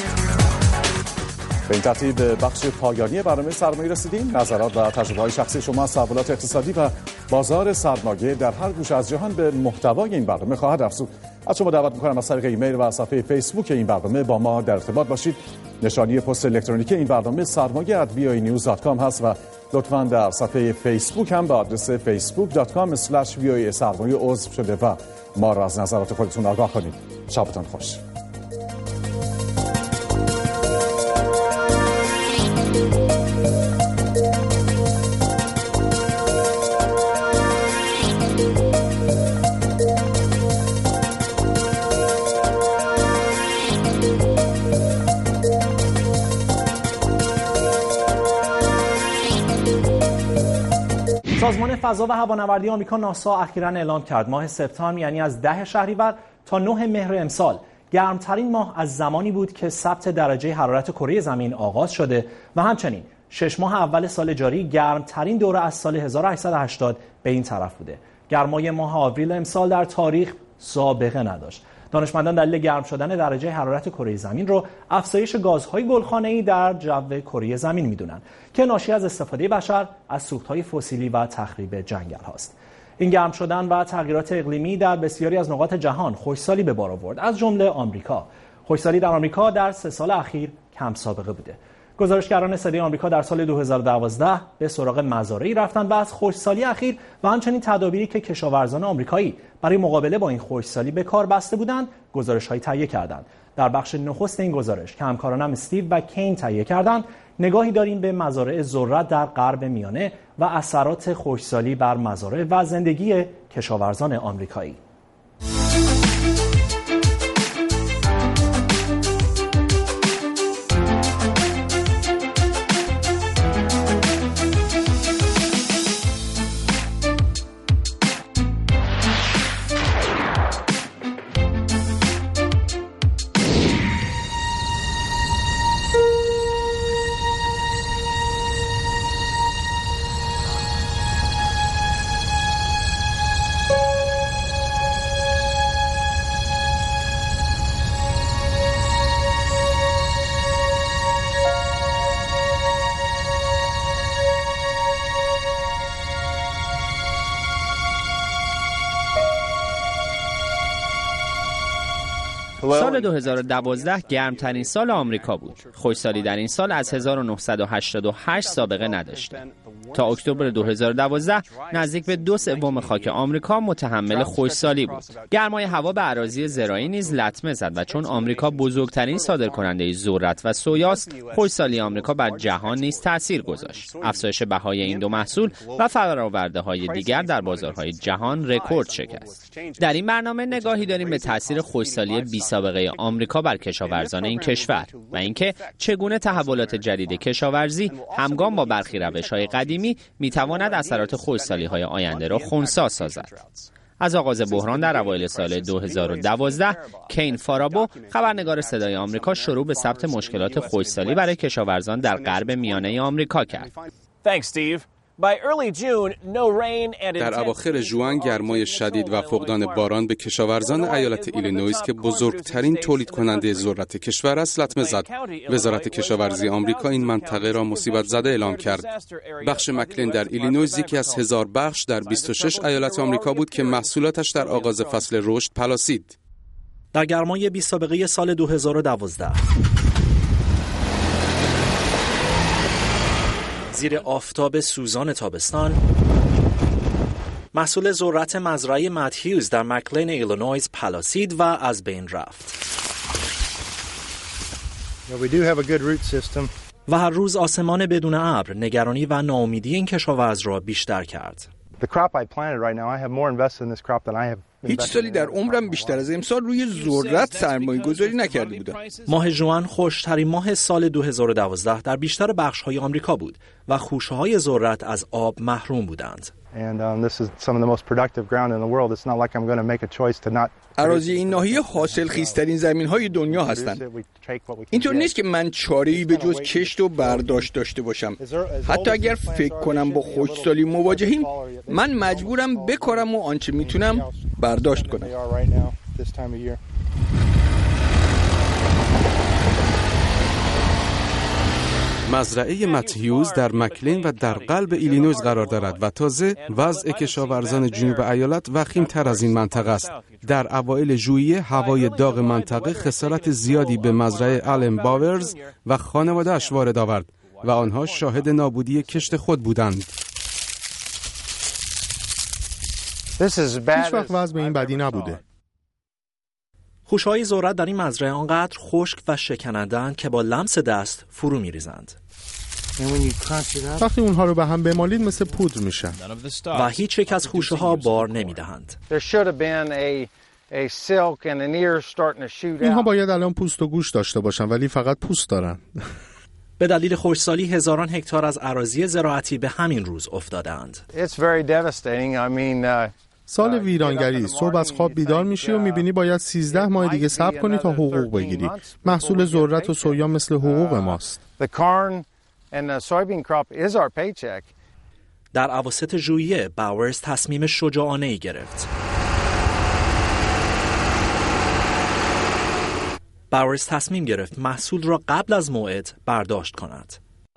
به این ترتیب به بخش پایانی برنامه سرمایه رسیدیم. نظرات و تجربه‌های شخصی شما از تحولات اقتصادی و بازار سرمایه در هر گوشه از جهان به محتوای این برنامه خواهد افزود. از شما دعوت می‌کنم از طریق ایمیل و صفحه فیسبوک این برنامه با ما در ارتباط باشید. نشانی پست الکترونیکی این برنامه sarmoye@voanews.com هست و لطفاً در صفحه فیسبوک هم با آدرس facebook.com/voa سرمایه عضو شده و ما را از نظرات خودتون آگاه کنید. شبتون خوش. سازمان فضا و هوانوردی آمریکا ناسا اخیراً اعلام کرد ماه سپتامبر، یعنی از 10 شهریور تا 9 مهر امسال، گرمترین ماه از زمانی بود که ثبت درجه حرارت کره زمین آغاز شده و همچنین 6 ماه اول سال جاری گرمترین دوره از سال 1880 به این طرف بوده. گرمای ماه آوریل امسال در تاریخ سابقه نداشت. دانشمندان دلیل گرم شدن درجه حرارت کره زمین رو افزایش گازهای گلخانه‌ای در جو کره زمین می‌دونن که ناشی از استفاده بشر از سوخت‌های فسیلی و تخریب جنگل هاست. این گرم شدن و تغییرات اقلیمی در بسیاری از نقاط جهان خشکسالی به بار آورد، از جمله آمریکا. خشکسالی در آمریکا در 3 سال اخیر کم سابقه بوده. گزارشگران صدای آمریکا در سال 2012 به سراغ مزارعی رفتند و از خشکسالی اخیر و همچنین تدابیری که کشاورزان آمریکایی برای مقابله با این خشکسالی به کار بسته بودند، گزارش‌هایی تهیه کردند. در بخش نخست این گزارش که همکارانم استیو و کین تهیه کردند، نگاهی داریم به مزارع ذرت در غرب میانه و اثرات خشکسالی بر مزارع و زندگی کشاورزان آمریکایی. سال 2012 گرمترین سال آمریکا بود. خشکسالی در این سال از 1988 سابقه نداشته. تا اکتبر 2012 نزدیک به 2/3 خاک آمریکا متحمل خشکسالی بود. گرمای هوا به اراضی زراعی نیز لطمه زد و چون آمریکا بزرگترین صادرکننده ذرت و سویاست، خشکسالی آمریکا بر جهان نیز تاثیر گذاشت. افزایش بهای این دو محصول و فرآورده‌های دیگر در بازارهای جهان رکورد شکست. در این برنامه نگاهی داریم به تاثیر خشکسالی بی‌سابقه آمریکا بر کشاورزان این کشور و اینکه چگونه تحولات جدید کشاورزی همگام با برخی روش‌های قدیمی می‌تواند اثرات خشکسالی‌های آینده را خنثی سازد. از آغاز بحران در اوایل سال 2012 کین فارابو، خبرنگار صدای آمریکا، شروع به ثبت مشکلات خشکسالی برای کشاورزان در غرب میانه آمریکا کرد. در اواخر ژوئن گرمای شدید و فقدان باران به کشاورزان ایالت ایلینویس که بزرگترین تولید کننده ذرت کشور است لطمه زد. وزارت کشاورزی آمریکا این منطقه را مصیبت زده اعلام کرد. بخش مکلین در ایلینویس یکی از 1000 بخش در 26 ایالت آمریکا بود که محصولاتش در آغاز فصل رشد پلاسید. در گرمای بی‌سابقه سال 2012 زیر آفتاب سوزان تابستان، محصول ذرت مزرعه متهیوز در مکلین ایلینویس پلاسید و از بین رفت. و هر روز آسمان بدون ابر نگرانی و ناامیدی این کشاورز را بیشتر کرد. هیچ سالی در عمرم بیشتر از امسال روی ذرت سرمایه گذاری نکرده بودم. ماه ژوئن خشک‌ترین ماه سال 2012 در بیشتر بخش‌های آمریکا بود و خوشه‌های ذرت از آب محروم بودند. اراضی این ناحیه حاصلخیزترین زمین‌های دنیا هستند. اینطور نیست که من چاره‌ای به جز کشت و برداشت داشته باشم. حتی اگر فکر کنم با خشکسالی مواجهیم، من مجبورم بکارم و آنچه میتونم برداشت کنم. مزرعه متهیوز در مکلین و در قلب ایلینویس قرار دارد و تازه وضع کشاورزان جنوب ایالت وخیم‌تر از این منطقه است. در اوایل ژوئیه هوای داغ منطقه خسارت زیادی به مزرعه آلن باورز و خانواده‌اش وارد آورد و آنها شاهد نابودی کشت خود بودند. هیچ وقت وضع به این بدی نبوده. خوشه‌های ذرت در این مزرعه آنقدر خشک و شکننده‌اند که با لمس دست فرو می‌ریزند. وقتی اونها رو به هم بمالید مثل پودر میشن و هیچ یک از خوشه‌ها بار نمی‌دهند. اینها باید الان پوست و گوش داشته باشن ولی فقط پوست دارن. به دلیل خشکسالی هزاران هکتار از اراضی زراعتی به همین روز افتادند. سال ویرانگری، صبح از خواب بیدار میشی و میبینی باید 13 ماه دیگه صبر کنی تا حقوق بگیری. محصول ذرت و سویا مثل حقوق ماست. در اواسط ژوئیه باورز تصمیم شجاعانه‌ای گرفت. باورز تصمیم گرفت محصول را قبل از موعد برداشت کند.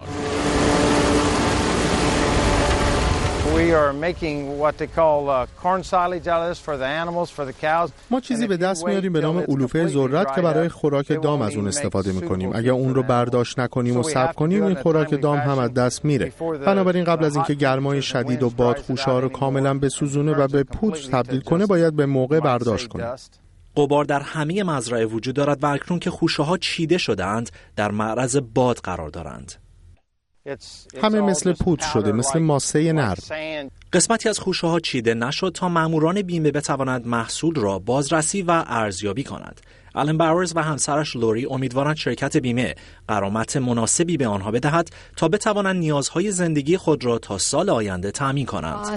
ما چیزی به دست میاریم به نام علوفه ذرت که برای خوراک دام از اون استفاده میکنیم. اگر اون رو برداشت نکنیم و صبر کنیم این خوراک دام هم از دست میره. بنابراین قبل از اینکه گرمای شدید و باد خوشه‌ها رو کاملا بسوزونه و به پودر تبدیل کنه باید به موقع برداشت کنیم. غبار در همه مزرعه وجود دارد و اکنون که خوشه‌ها چیده شده‌اند در معرض باد قرار دارند. همه مثل پودر شده، مثل ماسه نرم. قسمتی از خوشه‌ها چیده نشد تا ماموران بیمه بتوانند محصول را بازرسی و ارزیابی کنند. آلن باورز و همسرش لوری امیدوارند شرکت بیمه غرامت مناسبی به آنها بدهد تا بتوانند نیازهای زندگی خود را تا سال آینده تأمین کنند.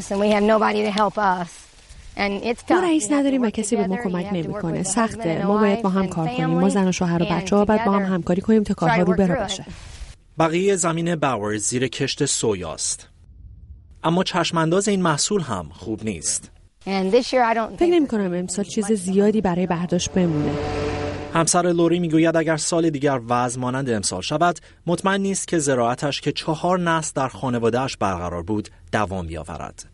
ما رئیس نداریم و کسی به ما کمک نمی‌کنه. سخته. ما باید با هم کار کنیم. ما زن و شوهر و بچه‌ها باید با هم همکاری کنیم تا کارها رو بره باشه. بقیه زمین باورز زیر کشت سویاست. اما چشمانداز این محصول هم خوب نیست. فکر نمی‌کنم امسال چیز زیادی برای برداشت بمونه. همسر لوری میگوید اگر سال دیگر وضع مانند امسال شود، مطمئن نیست که زراعتش که 4 نسل در خانواده‌اش برقرار بود، دوام بیاورد.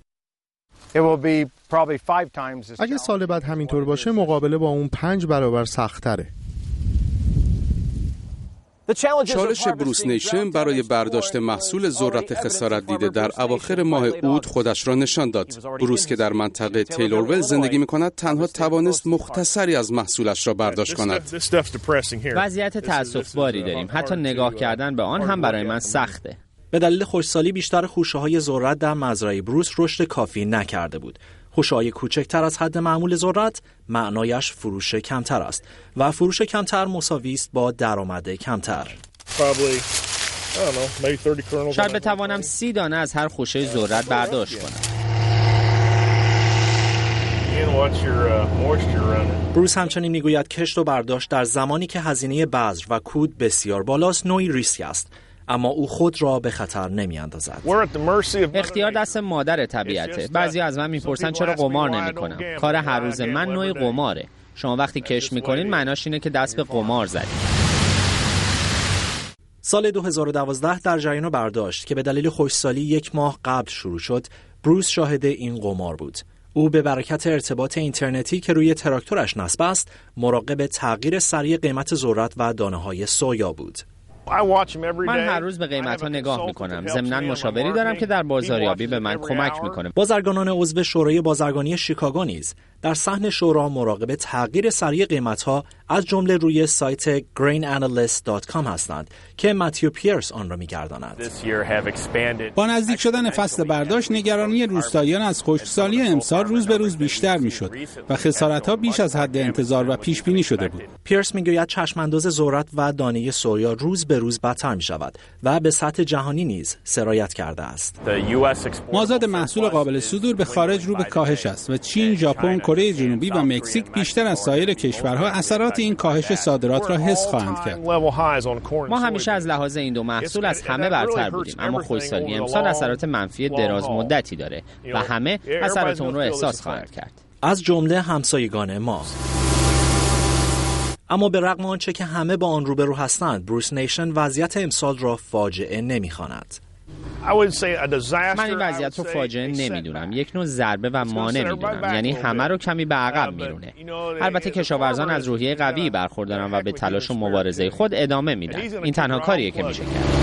اگه سال بعد همینطور باشه مقابله با اون 5 برابر سخت‌تره. چالش بروس نیشن برای برداشت محصول ذرت خسارت دیده در اواخر ماه اوت خودش را نشان داد. بروس که در منطقه تیلورول زندگی می‌کند تنها توانست مختصری از محصولش را برداشت کند. وضعیت تأسف‌باری داریم. حتی نگاه کردن به آن هم برای من سخته. به دلیل خشکسالی بیشتر خوشه‌های ذرت در مزرعه بروس رشد کافی نکرده بود. خوشه‌های کوچکتر از حد معمول ذرت معنایش فروش کمتر است و فروش کمتر مساوی است با درآمد کمتر. شاید بتوانم 30 دانه از هر خوشه ذرت برداشت کنم. بروس همچنین میگوید کشت و برداشت در زمانی که هزینه بذر و کود بسیار بالاست نوعی ریسک است، اما او خود را به خطر نمی اندازد. اختیار دست مادر طبیعته. بعضی از من میپرسن چرا قمار نمی کنم. کار هر روز من نوعی قماره. شما وقتی کشت میکنین معناش اینه که دست به قمار زدید. سال 2012 در جریان برداشت که به دلیل خشکسالی 1 ماه قبل شروع شد، بروس شاهد این قمار بود. او به برکت ارتباط اینترنتی که روی تراکتورش نصب است، مراقب تغییر سریع قیمت ذرت و دانه‌های سویا بود. من هر روز به قیمت‌ها نگاه می‌کنم. ضمناً مشاوری دارم که در بازاریابی به من کمک می‌کنه. بازرگانان عضو شورای بازرگانی شیکاگو نیز در صحن شورا مراقب تغییر سریع قیمت‌ها از جمله روی سایت grainanalyst.com هستند که متیو پیرس آن را می‌گرداند. با نزدیک شدن فصل برداشت نگرانی روستاییان از خشکسالی امسال روز به روز بیشتر می‌شد و خسارت‌ها بیش از حد انتظار و پیش بینی شده بود. پیرس می‌گوید چشمانداز ذرت و دانه سویا روز به روز بدتر می‌شود و به سطح جهانی نیز سرایت کرده است. مازاد محصول قابل صدور به خارج رو به کاهش است و چین، ژاپن، کره جنوبی و مکزیک بیشتر از سایر کشورها اثرات این کاهش صادرات را حس خواهند کرد. ما همیشه از لحاظ این دو محصول از همه برتر بودیم، اما خشکسالی امسال اثرات منفی دراز مدتی داره و همه اثرات اون رو احساس خواهند کرد، از جمله همسایگان ما. اما به رغم آنچه که همه با آن روبرو هستند، بروس نیشن وضعیت امسال را فاجعه نمی‌خواند. من این وضعیت رو فاجعه نمیدونم، یک نوع ضربه و مانع میدونم، یعنی همه رو کمی به عقب میرونه. البته کشاورزان از روحیه قوی برخوردارن و به تلاش و مبارزه خود ادامه میدن. این تنها کاریه که میشه کرد.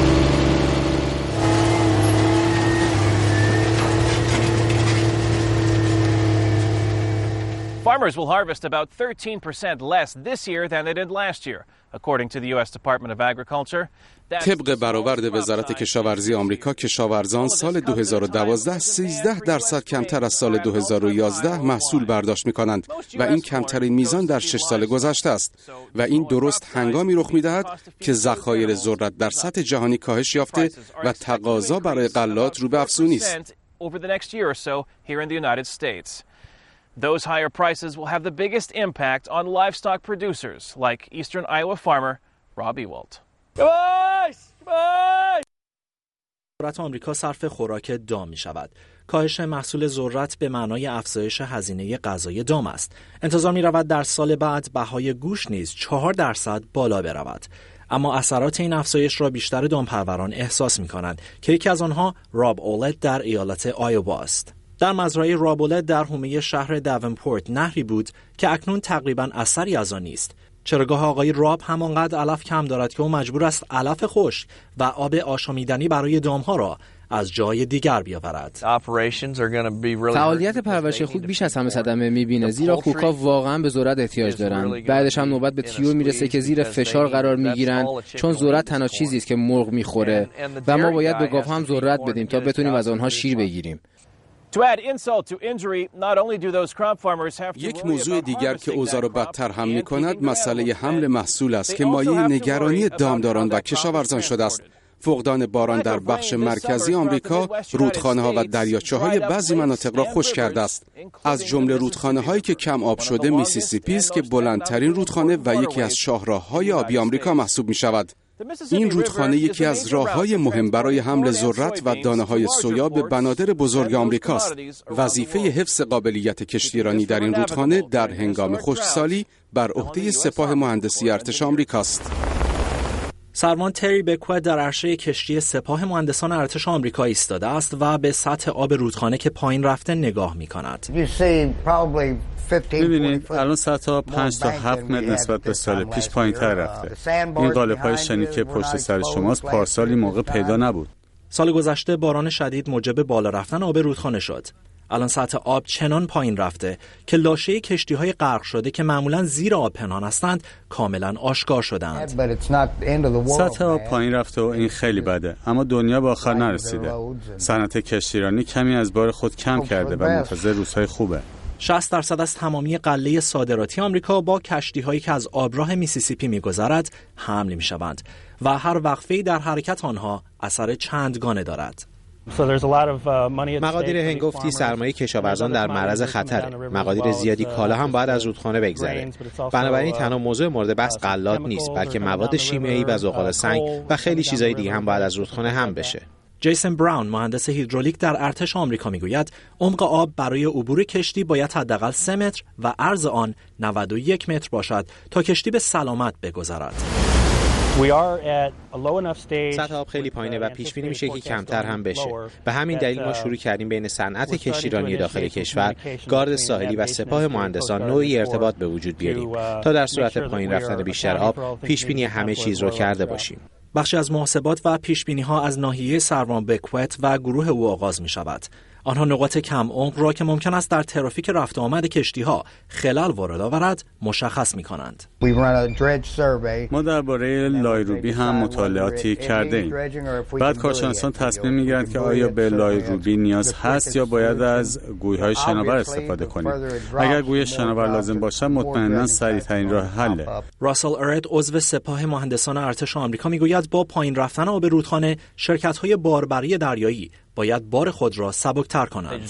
Farmers will harvest about 13% less this year than they did last year, according to the U.S. Department of Agriculture. طبق برآورد وزارت کشاورزی آمریکا، کشاورزان سال 2012 13% کمتر از سال 2011 محصول برداشت می‌کنند و این کمترین میزان در 6 سال گذشته است و این درست هنگامی رخ می‌دهد که ذخایر ذرت در سطح جهانی کاهش یافته و تقاضا برای غلات رو به افزونی است. Those higher prices will have the biggest impact on livestock producers like Eastern Iowa farmer Rob Ewald. ذرت آمریکا صرف خوراک دام می شود. کاهش محصول ذرت به معنای افزایش هزینه غذای دام است. انتظار می رود در سال بعد بهای گوشت نیز 4% بالا برود. اما اثرات این افزایش را بیشتر دامپروران احساس می کنند که یکی از آنها راب اولت در ایالت آیووا است. در مزرعه رابولت در حومه شهر داونپورت نهری بود که اکنون تقریباً اثری از آن نیست. چراگاه آقای راب همانقدر علف کم دارد که او مجبور است علف خشک و آب آشامیدنی برای دامها را از جای دیگر بیاورد. فعالیت پرورش خوک بیش از همه صدمه می‌بینه، زیرا خوک‌ها واقعاً به ذرت احتیاج دارند. بعدش هم نوبت به طیور میرسه که زیر فشار قرار میگیرن، چون ذرت تنها چیزی است که مرغ میخوره و ما باید به گاوها هم ذرت بدیم تا بتونیم از آنها شیر بگیریم. یک موضوع دیگر که اوضاع را بدتر هم می‌کند مسئله حمل محصول است که مایه نگرانی دامداران و کشاورزان شده است. فقدان باران در بخش مرکزی آمریکا رودخانه‌ها و دریاچه‌های بعضی مناطق را خشک کرده است. از جمله رودخانه‌هایی که کم آب شده میسیسیپی است که بلندترین رودخانه و یکی از شاهراه‌های آبی آمریکا محسوب می‌شود. این رودخانه یکی از راه‌های مهم برای حمل ذرت و دانه‌های سویا به بنادر بزرگ آمریکاست. وظیفه حفظ قابلیت کشتیرانی در این رودخانه در هنگام خشکسالی بر عهده سپاه مهندسی ارتش آمریکاست. سروان تری بکوت در عرشه کشتی سپاه مهندسان ارتش آمریکا ایستاده است و به سطح آب رودخانه که پایین رفته نگاه می‌کند. ببینید الان سطح آب 5 تا 7 متر نسبت به سال پیش پایین‌تر رفته. این قالب‌های شنی که پشت سر شماست پارسال این موقع پیدا نبود. سال گذشته باران شدید موجب بالا رفتن آب رودخانه شد. الان سطح آب چنان پایین رفته که لاشه کشتی‌های غرق شده که معمولاً زیر آب پنهان هستند کاملاً آشکار شدند. سطح آب پایین رفته و این خیلی بده، اما دنیا به آخر نرسیده. صنعت کشتیرانی کمی از بار خود کم کرده و منتظر روزهای خوبه. 60% از تمامی غله صادراتی آمریکا با کشتی‌هایی که از آبراه میسیسیپی می‌گذرد حمل می‌شوند و هر وقفه‌ای در حرکت آنها اثر چندگانه دارد. مقادیر هنگفتی سرمایه کشاورزان در معرض خطره. مقادیر زیادی کالا هم باید از رودخانه بگذره. بنابراین تنها موضوع مورد بحث غلات نیست، بلکه مواد شیمیایی و زغال سنگ و خیلی چیزای دیگه هم باید از رودخانه هم بشه. جیسن براون مهندس هیدرولیک در ارتش آمریکا میگوید عمق آب برای عبور کشتی باید حداقل 3 متر و عرض آن 91 متر باشد تا کشتی به سلامت بگذرد. سطح آب خیلی پایینه و پیش بینی میشه که کمتر هم بشه. به همین دلیل ما شروع کردیم بین صنعت کشتیرانی داخل کشور، گارد ساحلی و سپاه مهندسان نوعی ارتباط به وجود بیاریم تا در صورت پایین رفتن بیشتر آب پیش بینی همه چیز رو کرده باشیم. بخشی از محاسبات و پیشبینی‌ها از ناحیه سروان بکوت و گروه او آغاز می‌شود. آنها نقاط کم عمق را که ممکن است در ترافیک رفت و آمد کشتی‌ها خلل وارد آورد مشخص می‌کنند. ما درباره لایروبی هم مطالعاتی کرده‌ایم. بعد کارشناسان تصمیم می‌گیرند که آیا به لایروبی نیاز هست یا باید از گوی‌های شناور استفاده کنیم. اگر گوی شناور لازم باشد مطمئناً سریع‌ترین راه حله. راسل ارد عضو سپاه مهندسان ارتش آمریکا می‌گوید با پایین رفتن آب رودخانه شرکت‌های باربری دریایی باید بار خود را سبکتر کنند.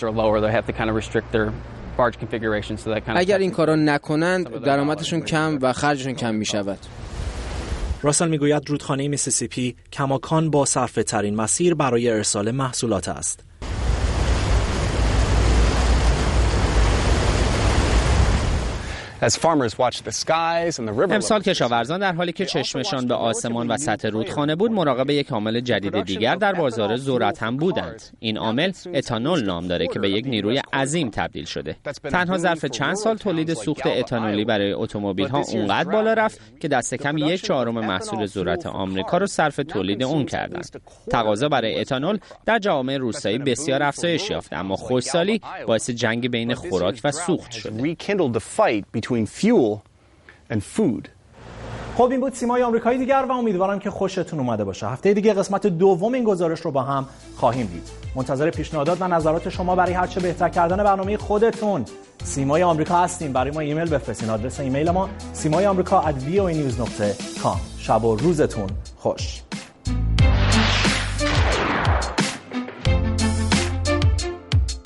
اگر این کارا نکنند درآمدشون کم و خرجشون کم می شود. راسل میگوید رودخانه میسیسیپی کماکان با صرفه ترین مسیر برای ارسال محصولات است. امسال کشاورزان در حالی که چشمشان به آسمان و سطح رودخانه بود مراقب یک عامل جدید دیگر در بازار ذرت هم بودند. این عامل اتانول نام داره که به یک نیروی عظیم تبدیل شده. تنها ظرف چند سال تولید سوخت اتانولی برای اتومبیل‌ها اونقدر بالا رفت که دست کم 1/4 محصول ذرت آمریکا رو صرف تولید اون کردند. تقاضا برای اتانول در جوامع روستایی بسیار افزایش یافت، اما خشکسالی باعث جنگ بین خوراک و سوخت شد. between fuel and food. خب این بود سیمای آمریکایی دیگر و امیدوارم که خوشتون اومده باشه. هفته دیگه قسمت دوم این گزارش رو با هم خواهیم دید. منتظر پیشنهادات و نظرات شما برای هر چه بهتر کردن برنامه خودتون. سیمای آمریکا هستیم. برای ما ایمیل بفرستین. آدرس ایمیل ما simaiamerica@voanews.com. شب و روزتون خوش.